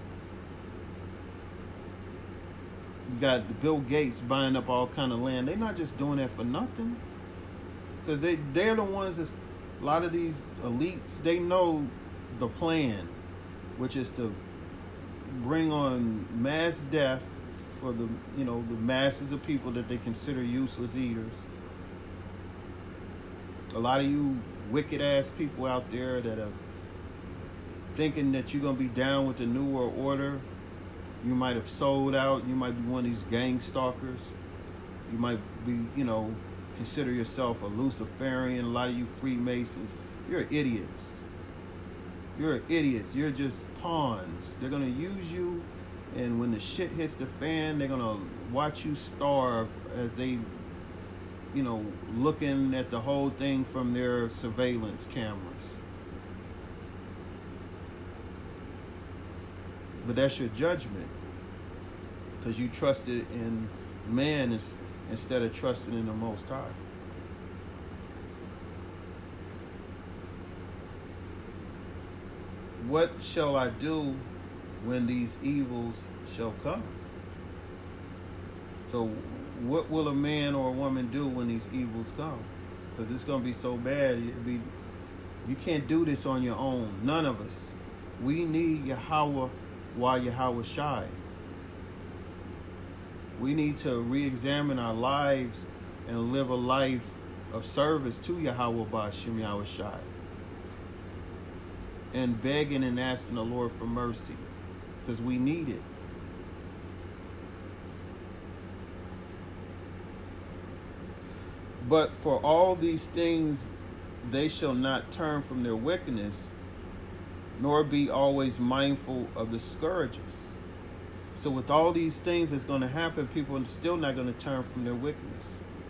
You got Bill Gates buying up all kind of land. They're not just doing that for nothing, because they they're the ones that, a lot of these elites, they know the plan, which is to bring on mass death for the, you know, the masses of people that they consider useless eaters. A lot of you wicked ass people out there that are thinking that you're gonna be down with the New World Order. You might have sold out. You might be one of these gang stalkers. You might be, you know, consider yourself a Luciferian. A lot of you Freemasons, you're idiots. You're idiots. You're just pawns. They're going to use you, and when the shit hits the fan, they're going to watch you starve as they, you know, looking at the whole thing from their surveillance cameras. But that's your judgment, because you trusted in man instead of trusting in the Most High. What shall I do when these evils shall come? So what will a man or a woman do when these evils come? Because it's going to be so bad. It'll be, you can't do this on your own. None of us. We need Yahweh while Yahweh Shai. We need to re-examine our lives and live a life of service to Yahweh Ba'ashem Yahweh Shai, and begging and asking the Lord for mercy, because we need it. But for all these things, they shall not turn from their wickedness, nor be always mindful of the scourges. So with all these things that's going to happen, people are still not going to turn from their wickedness.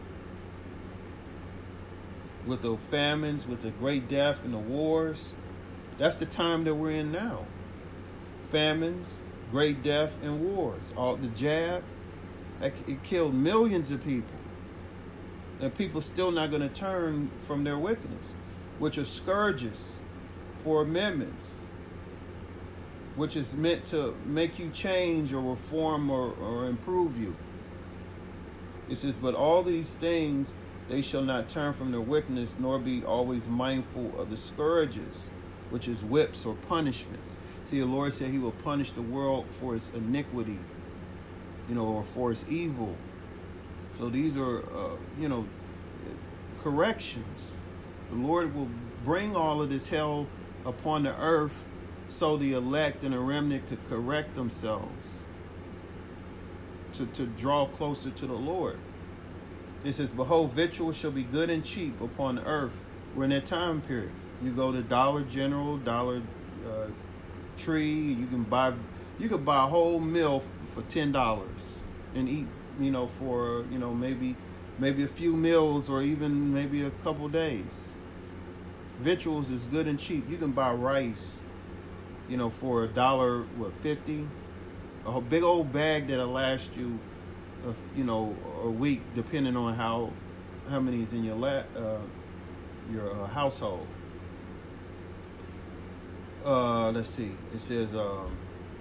With the famines, with the great death and the wars, that's the time that we're in now. Famines, great death, and wars. All the jab, it killed millions of people. And people still not going to turn from their wickedness, which are scourges for amendments, which is meant to make you change or reform or, or improve you. It says, but all these things, they shall not turn from their wickedness, nor be always mindful of the scourges, which is whips or punishments. See, the Lord said he will punish the world for its iniquity, you know, or for its evil. So these are, uh, you know, corrections. The Lord will bring all of this hell upon the earth so the elect and the remnant could correct themselves to, to draw closer to the Lord. It says, behold, victual shall be good and cheap upon the earth. We're in that time period. You go to Dollar General, Dollar uh, Tree, you can buy you can buy a whole meal for ten dollars. and eat, you know, for, you know, maybe maybe a few meals or even maybe a couple days. Victuals is good and cheap. You can buy rice, you know, for a dollar, what, fifty? A big old bag that'll last you, a, you know, a week, depending on how how many is in your la- uh, your uh, household. Uh, let's see. It says um,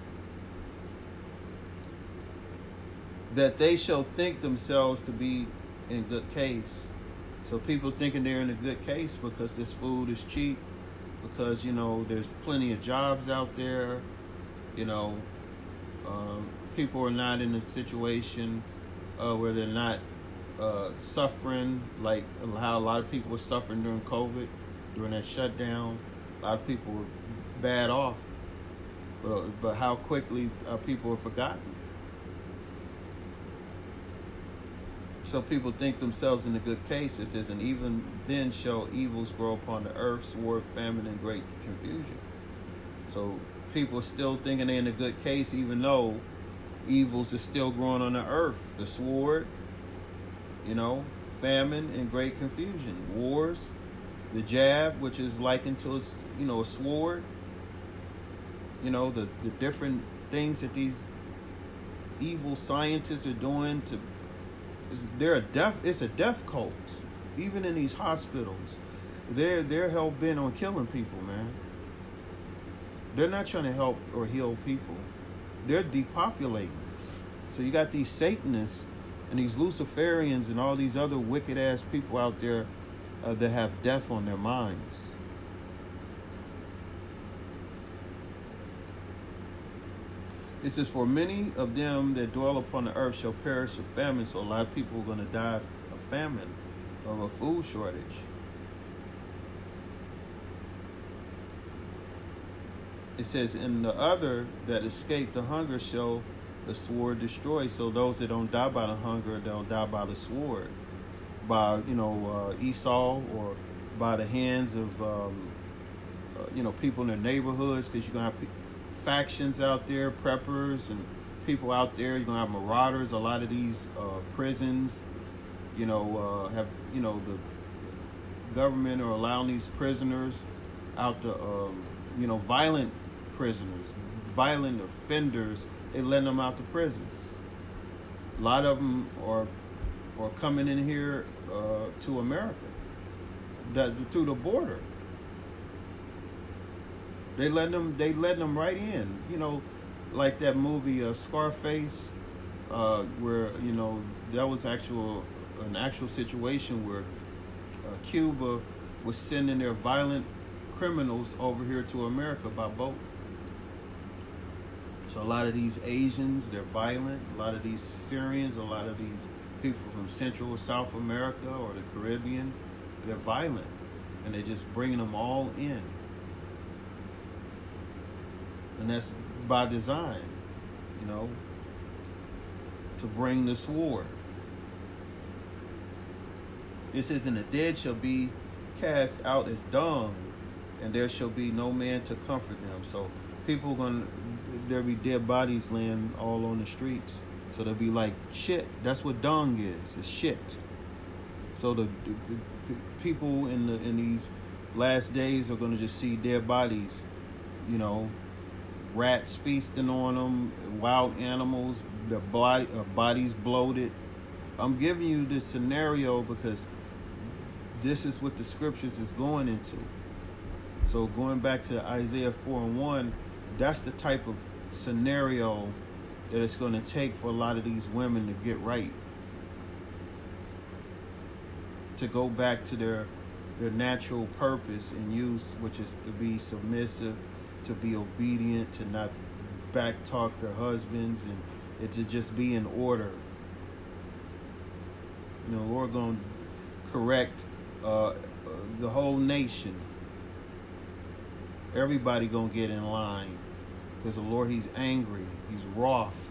that they shall think themselves to be in good case. So people thinking they're in a good case because this food is cheap, because, you know, there's plenty of jobs out there. You know, um, people are not in a situation uh, where they're not uh, suffering like how a lot of people were suffering during COVID, during that shutdown. A lot of people were bad off, but, but how quickly uh, people are forgotten. So people think themselves in a good case. It says, and even then shall evils grow upon the earth, sword, famine, and great confusion. So people are still thinking they're in a good case, even though evils are still growing on the earth. The sword, you know, famine and great confusion. Wars, the jab, which is likened to, a, you know, a sword. You know, the, the different things that these evil scientists are doing to... It's, they're a death. It's a death cult. Even in these hospitals, they're they're hell bent on killing people, man. They're not trying to help or heal people. They're depopulating. So you got these Satanists and these Luciferians and all these other wicked ass people out there uh, that have death on their minds. It says, for many of them that dwell upon the earth shall perish of famine. So a lot of people are going to die of famine, of a food shortage. It says, and the other that escape the hunger shall the sword destroy. So those that don't die by the hunger, they'll die by the sword. By, you know, uh, Esau, or by the hands of, um, uh, you know, people in their neighborhoods, because you're going to have people, factions out there, preppers and people out there. You're gonna have marauders. A lot of these uh, prisons, you know, uh, have, you know, the government are allowing these prisoners out to, um, you know, violent prisoners, violent offenders. They letting them out to prisons. A lot of them are are coming in here uh, to America, that through the border. They let them. They let them right in. You know, like that movie uh, Scarface, uh, where, you know, that was actual an actual situation where uh, Cuba was sending their violent criminals over here to America by boat. So a lot of these Asians, they're violent. A lot of these Syrians, a lot of these people from Central or South America or the Caribbean, they're violent, and they're just bringing them all in. And that's by design, you know, to bring the sword. It says, and the dead shall be cast out as dung, and there shall be no man to comfort them. So people are going to, there'll be dead bodies laying all on the streets. So they'll be like shit. That's what dung is. It's shit. So the, the, the people in the in these last days are going to just see dead bodies, you know, rats feasting on them, wild animals, their body, uh, bodies bloated. I'm giving you this scenario because this is what the scriptures is going into. So going back to Isaiah four and one, that's the type of scenario that it's going to take for a lot of these women to get right, to go back to their their natural purpose and use, which is to be submissive, to be obedient, to not backtalk their husbands, and, and to just be in order. You know, Lord going to correct uh, uh, the whole nation. Everybody going to get in line, because the Lord, he's angry. He's wroth.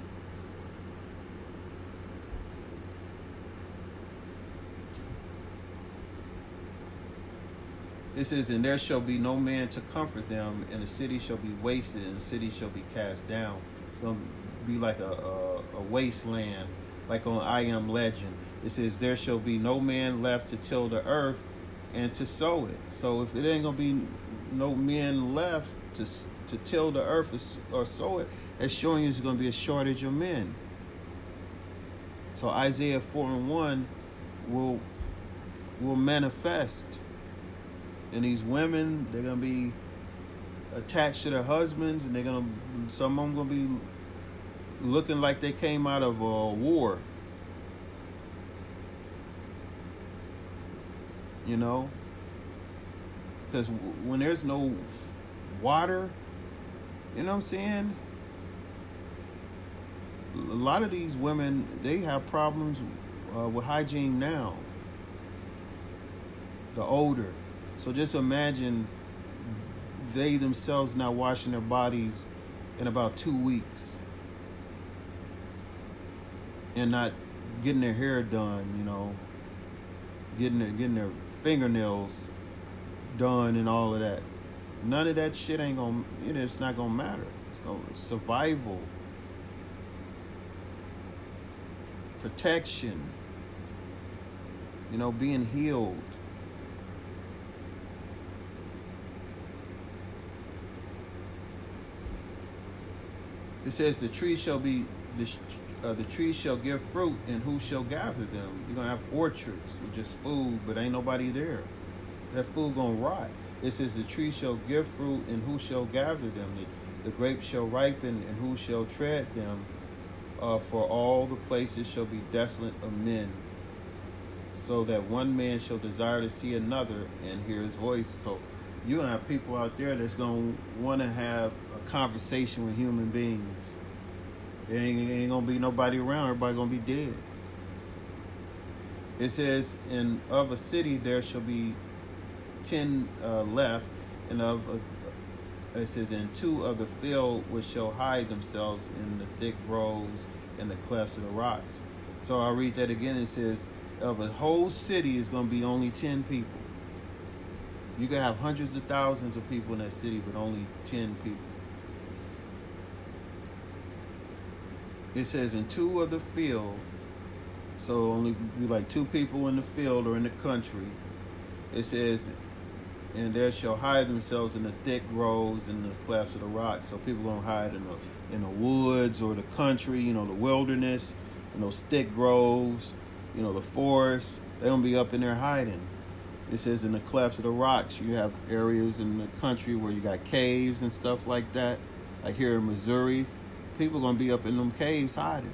It says, and there shall be no man to comfort them, and the city shall be wasted, and the city shall be cast down. It's going to be like a, a, a wasteland like on I Am Legend. It says, there shall be no man left to till the earth and to sow it. So if it ain't going to be no men left to to till the earth or sow it, that's showing you there's going to be a shortage of men. So Isaiah four and one will will manifest. And these women, they're going to be attached to their husbands, and they're going to, some of them going to be looking like they came out of a war. You know? Because when there's no water, you know what I'm saying? A lot of these women, they have problems uh, with hygiene now. The odor. So just imagine they themselves not washing their bodies in about two weeks. And not getting their hair done, you know. Getting their, getting their fingernails done and all of that. None of that shit ain't gonna, you know, it's not gonna matter. It's gonna survival, protection, you know, being healed. It says the tree shall be the uh, the tree shall give fruit, and who shall gather them? You're gonna have orchards with just food, but ain't nobody there. That food gonna rot. It says the tree shall give fruit, and who shall gather them? The, the grapes shall ripen, and who shall tread them? Uh, for all the places shall be desolate of men, so that one man shall desire to see another and hear his voice. So you're gonna have people out there that's gonna want to have a conversation with human beings. There ain't, ain't gonna be nobody around. Everybody gonna be dead. It says, and of a city there shall be ten uh, left, and of a, it says, and two of the field which shall hide themselves in the thick groves and the clefts of the rocks. So I'll read that again. It says, of a whole city is going to be only ten people. You can have hundreds of thousands of people in that city, but only ten people. It says, in two of the field, so only be like two people in the field or in the country. It says, and there shall hide themselves in the thick groves and the clefts of the rocks. So people gonna hide in the in the woods or the country, you know, the wilderness, and those thick groves, you know, the forest. They gonna be up in there hiding. It says in the clefts of the rocks. You have areas in the country where you got caves and stuff like that. Like here in Missouri, people gonna be up in them caves hiding.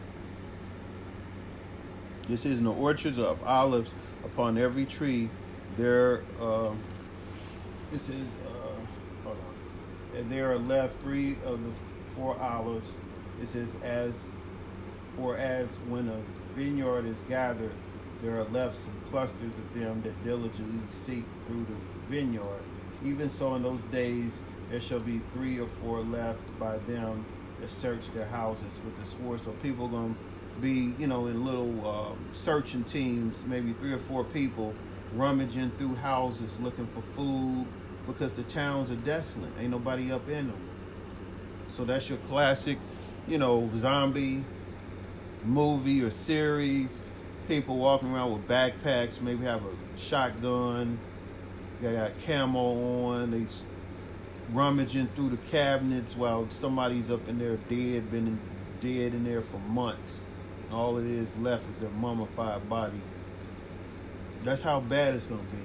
This is in the orchards of olives upon every tree. There, uh, this is, uh, hold on. And there are left three of the four olives. It says, as, or as when a vineyard is gathered, there are left some clusters of them that diligently seek through the vineyard. Even so, in those days, there shall be three or four left by them that search their houses with the sword. So people are going to be, you know, in little um, searching teams, maybe three or four people rummaging through houses looking for food, because the towns are desolate. Ain't nobody up in them. So that's your classic, you know, zombie movie or series. People walking around with backpacks, maybe have a shotgun, they got camo on, they rummaging through the cabinets while somebody's up in there dead, been in, dead in there for months. All it is left is their mummified body. That's how bad it's going to be.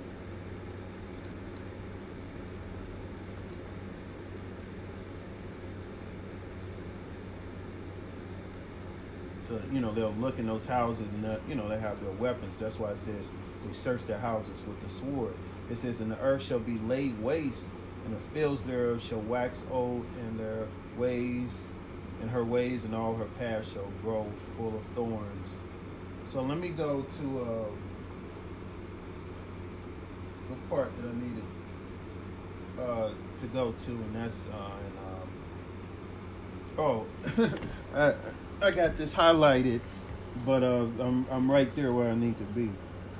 So, you know, they'll look in those houses and, you know, they have their weapons. That's why it says they search their houses with the sword. It says, and the earth shall be laid waste, and the fields thereof shall wax old, and their ways, and her ways and all her paths shall grow full of thorns. So let me go to uh, the part that I needed uh, to go to, and that's uh, in, um, oh, I, I got this highlighted, but uh, I'm I'm right there where I need to be.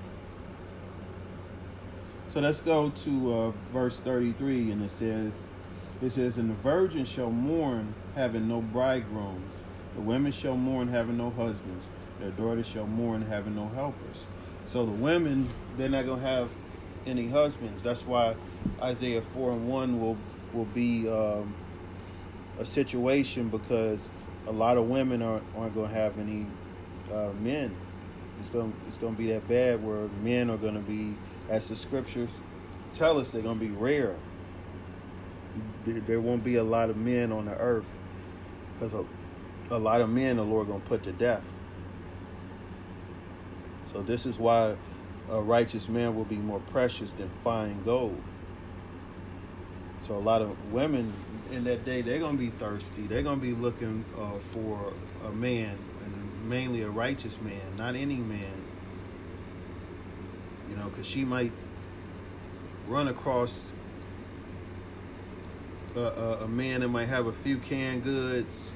So let's go to uh, verse thirty-three, and it says, it says, and the virgin shall mourn, having no bridegrooms, The women shall mourn having no husbands. Their daughters shall mourn having no helpers. So the women, they're not going to have any husbands. That's why Isaiah four and one will will be um, a situation, because a lot of women aren't, aren't going to have any uh, men. It's going it's going to be that bad where men are going to be, as the scriptures tell us, they're going to be rare. There won't be a lot of men on the earth, because a, a lot of men the Lord going to put to death. So this is why a righteous man will be more precious than fine gold. So a lot of women in that day, they're going to be thirsty. They're going to be looking uh, for a man, and mainly a righteous man, not any man. You know, because she might run across a, a, a man that might have a few canned goods,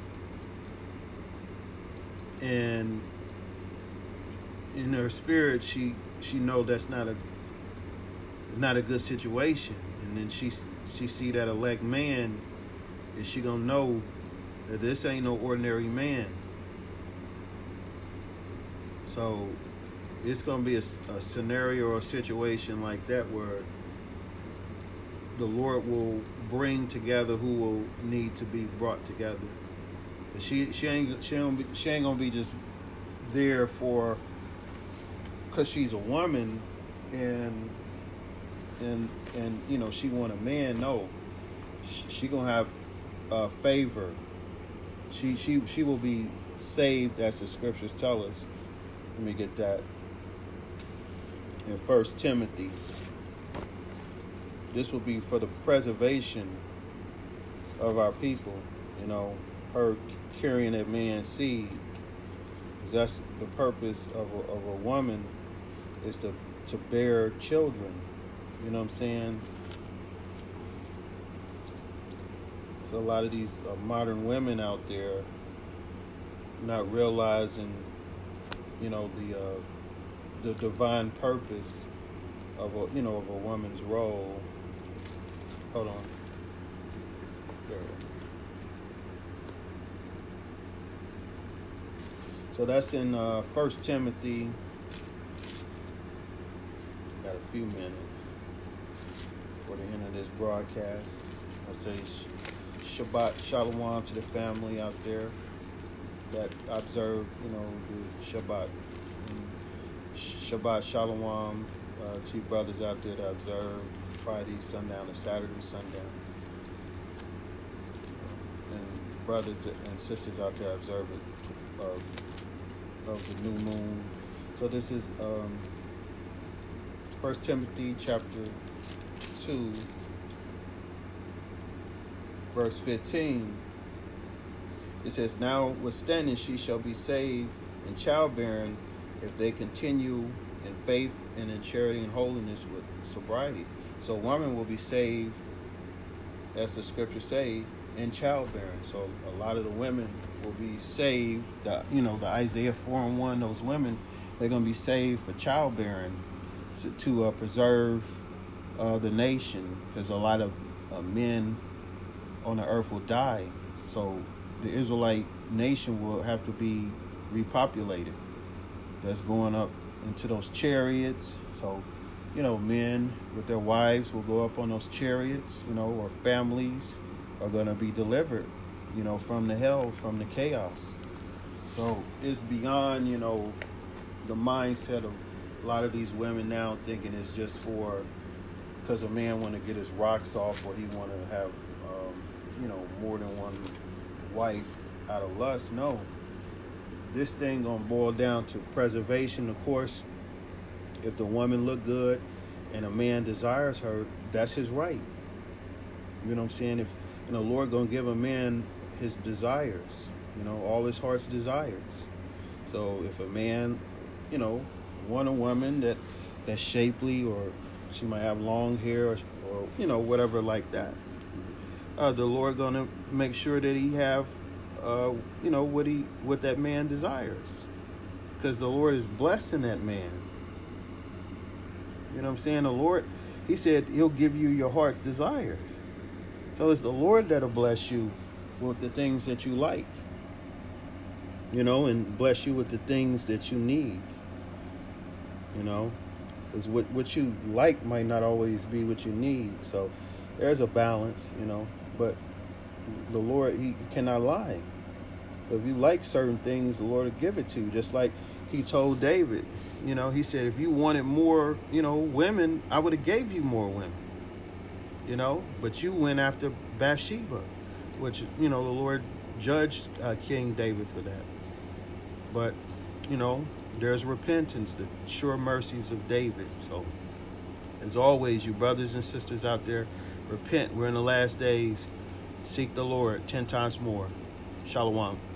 and in her spirit, she she know that's not a not a good situation. And then she she see that elect man, and she gonna know that this ain't no ordinary man. So it's gonna be a, a scenario or a situation like that where the Lord will bring together who will need to be brought together. But she she ain't she ain't be, she ain't gonna be just there for because she's a woman and. And, and you know, she want a man. No, she, she gonna have uh, favor. She she she will be saved, as the scriptures tell us. Let me get that in First Timothy. This will be for the preservation of our people. You know, her carrying that man's seed. That's the purpose of a, of a woman, is to to bear children. You know what I'm saying? So a lot of these uh, modern women out there not realizing, you know, the uh, the divine purpose of a you know of a woman's role. Hold on. There. So that's in uh, First Timothy. Got a few minutes for the end of this broadcast. I say Shabbat Shalom to the family out there that observe, you know, the Shabbat. And Shabbat Shalom uh, to you brothers out there that observe Friday sundown and Saturday sundown. And brothers and sisters out there observe it of, of the new moon. So this is um, First Timothy chapter two, verse fifteen. It says, "Notwithstanding, she shall be saved in childbearing if they continue in faith and in charity and holiness with sobriety." So a woman will be saved, as the scriptures say, in childbearing. So a lot of the women will be saved. The, you know, the Isaiah four and one, those women, they're going to be saved for childbearing to, to uh, preserve uh, the nation, because a lot of uh, men on the earth will die. So the Israelite nation will have to be repopulated. That's going up into those chariots. So, you know, men with their wives will go up on those chariots, you know, or families are going to be delivered, you know, from the hell, from the chaos. So it's beyond, you know, the mindset of a lot of these women now thinking it's just for, because a man want to get his rocks off, or he want to have, um, you know, more than one wife out of lust. No. This thing gonna boil down to preservation. Of course, if the woman look good and a man desires her, that's his right. You know what I'm saying? If and the Lord gonna give a man his desires, you know, all his heart's desires. So if a man, you know, want a woman that that's shapely, or she might have long hair, or, or you know, whatever like that, uh, the Lord gonna make sure that he have, uh, you know, what he what that man desires, because the Lord is blessing that man. You know what I'm saying? The Lord, he said he'll give you your heart's desires. So it's the Lord that'll bless you with the things that you like. you know, and bless you with the things that you need, you know, because what, what you like might not always be what you need. So there's a balance, you know, but the Lord, he cannot lie. So if you like certain things, the Lord will give it to you. Just like he told David, you know, he said, if you wanted more, you know, women, I would have gave you more women, you know, but you went after Bathsheba, which, you know, the Lord judged uh, King David for that. But, you know, there's repentance, the sure mercies of David. So, as always, you brothers and sisters out there, repent. We're in the last days. Seek the Lord ten times more. Shalom.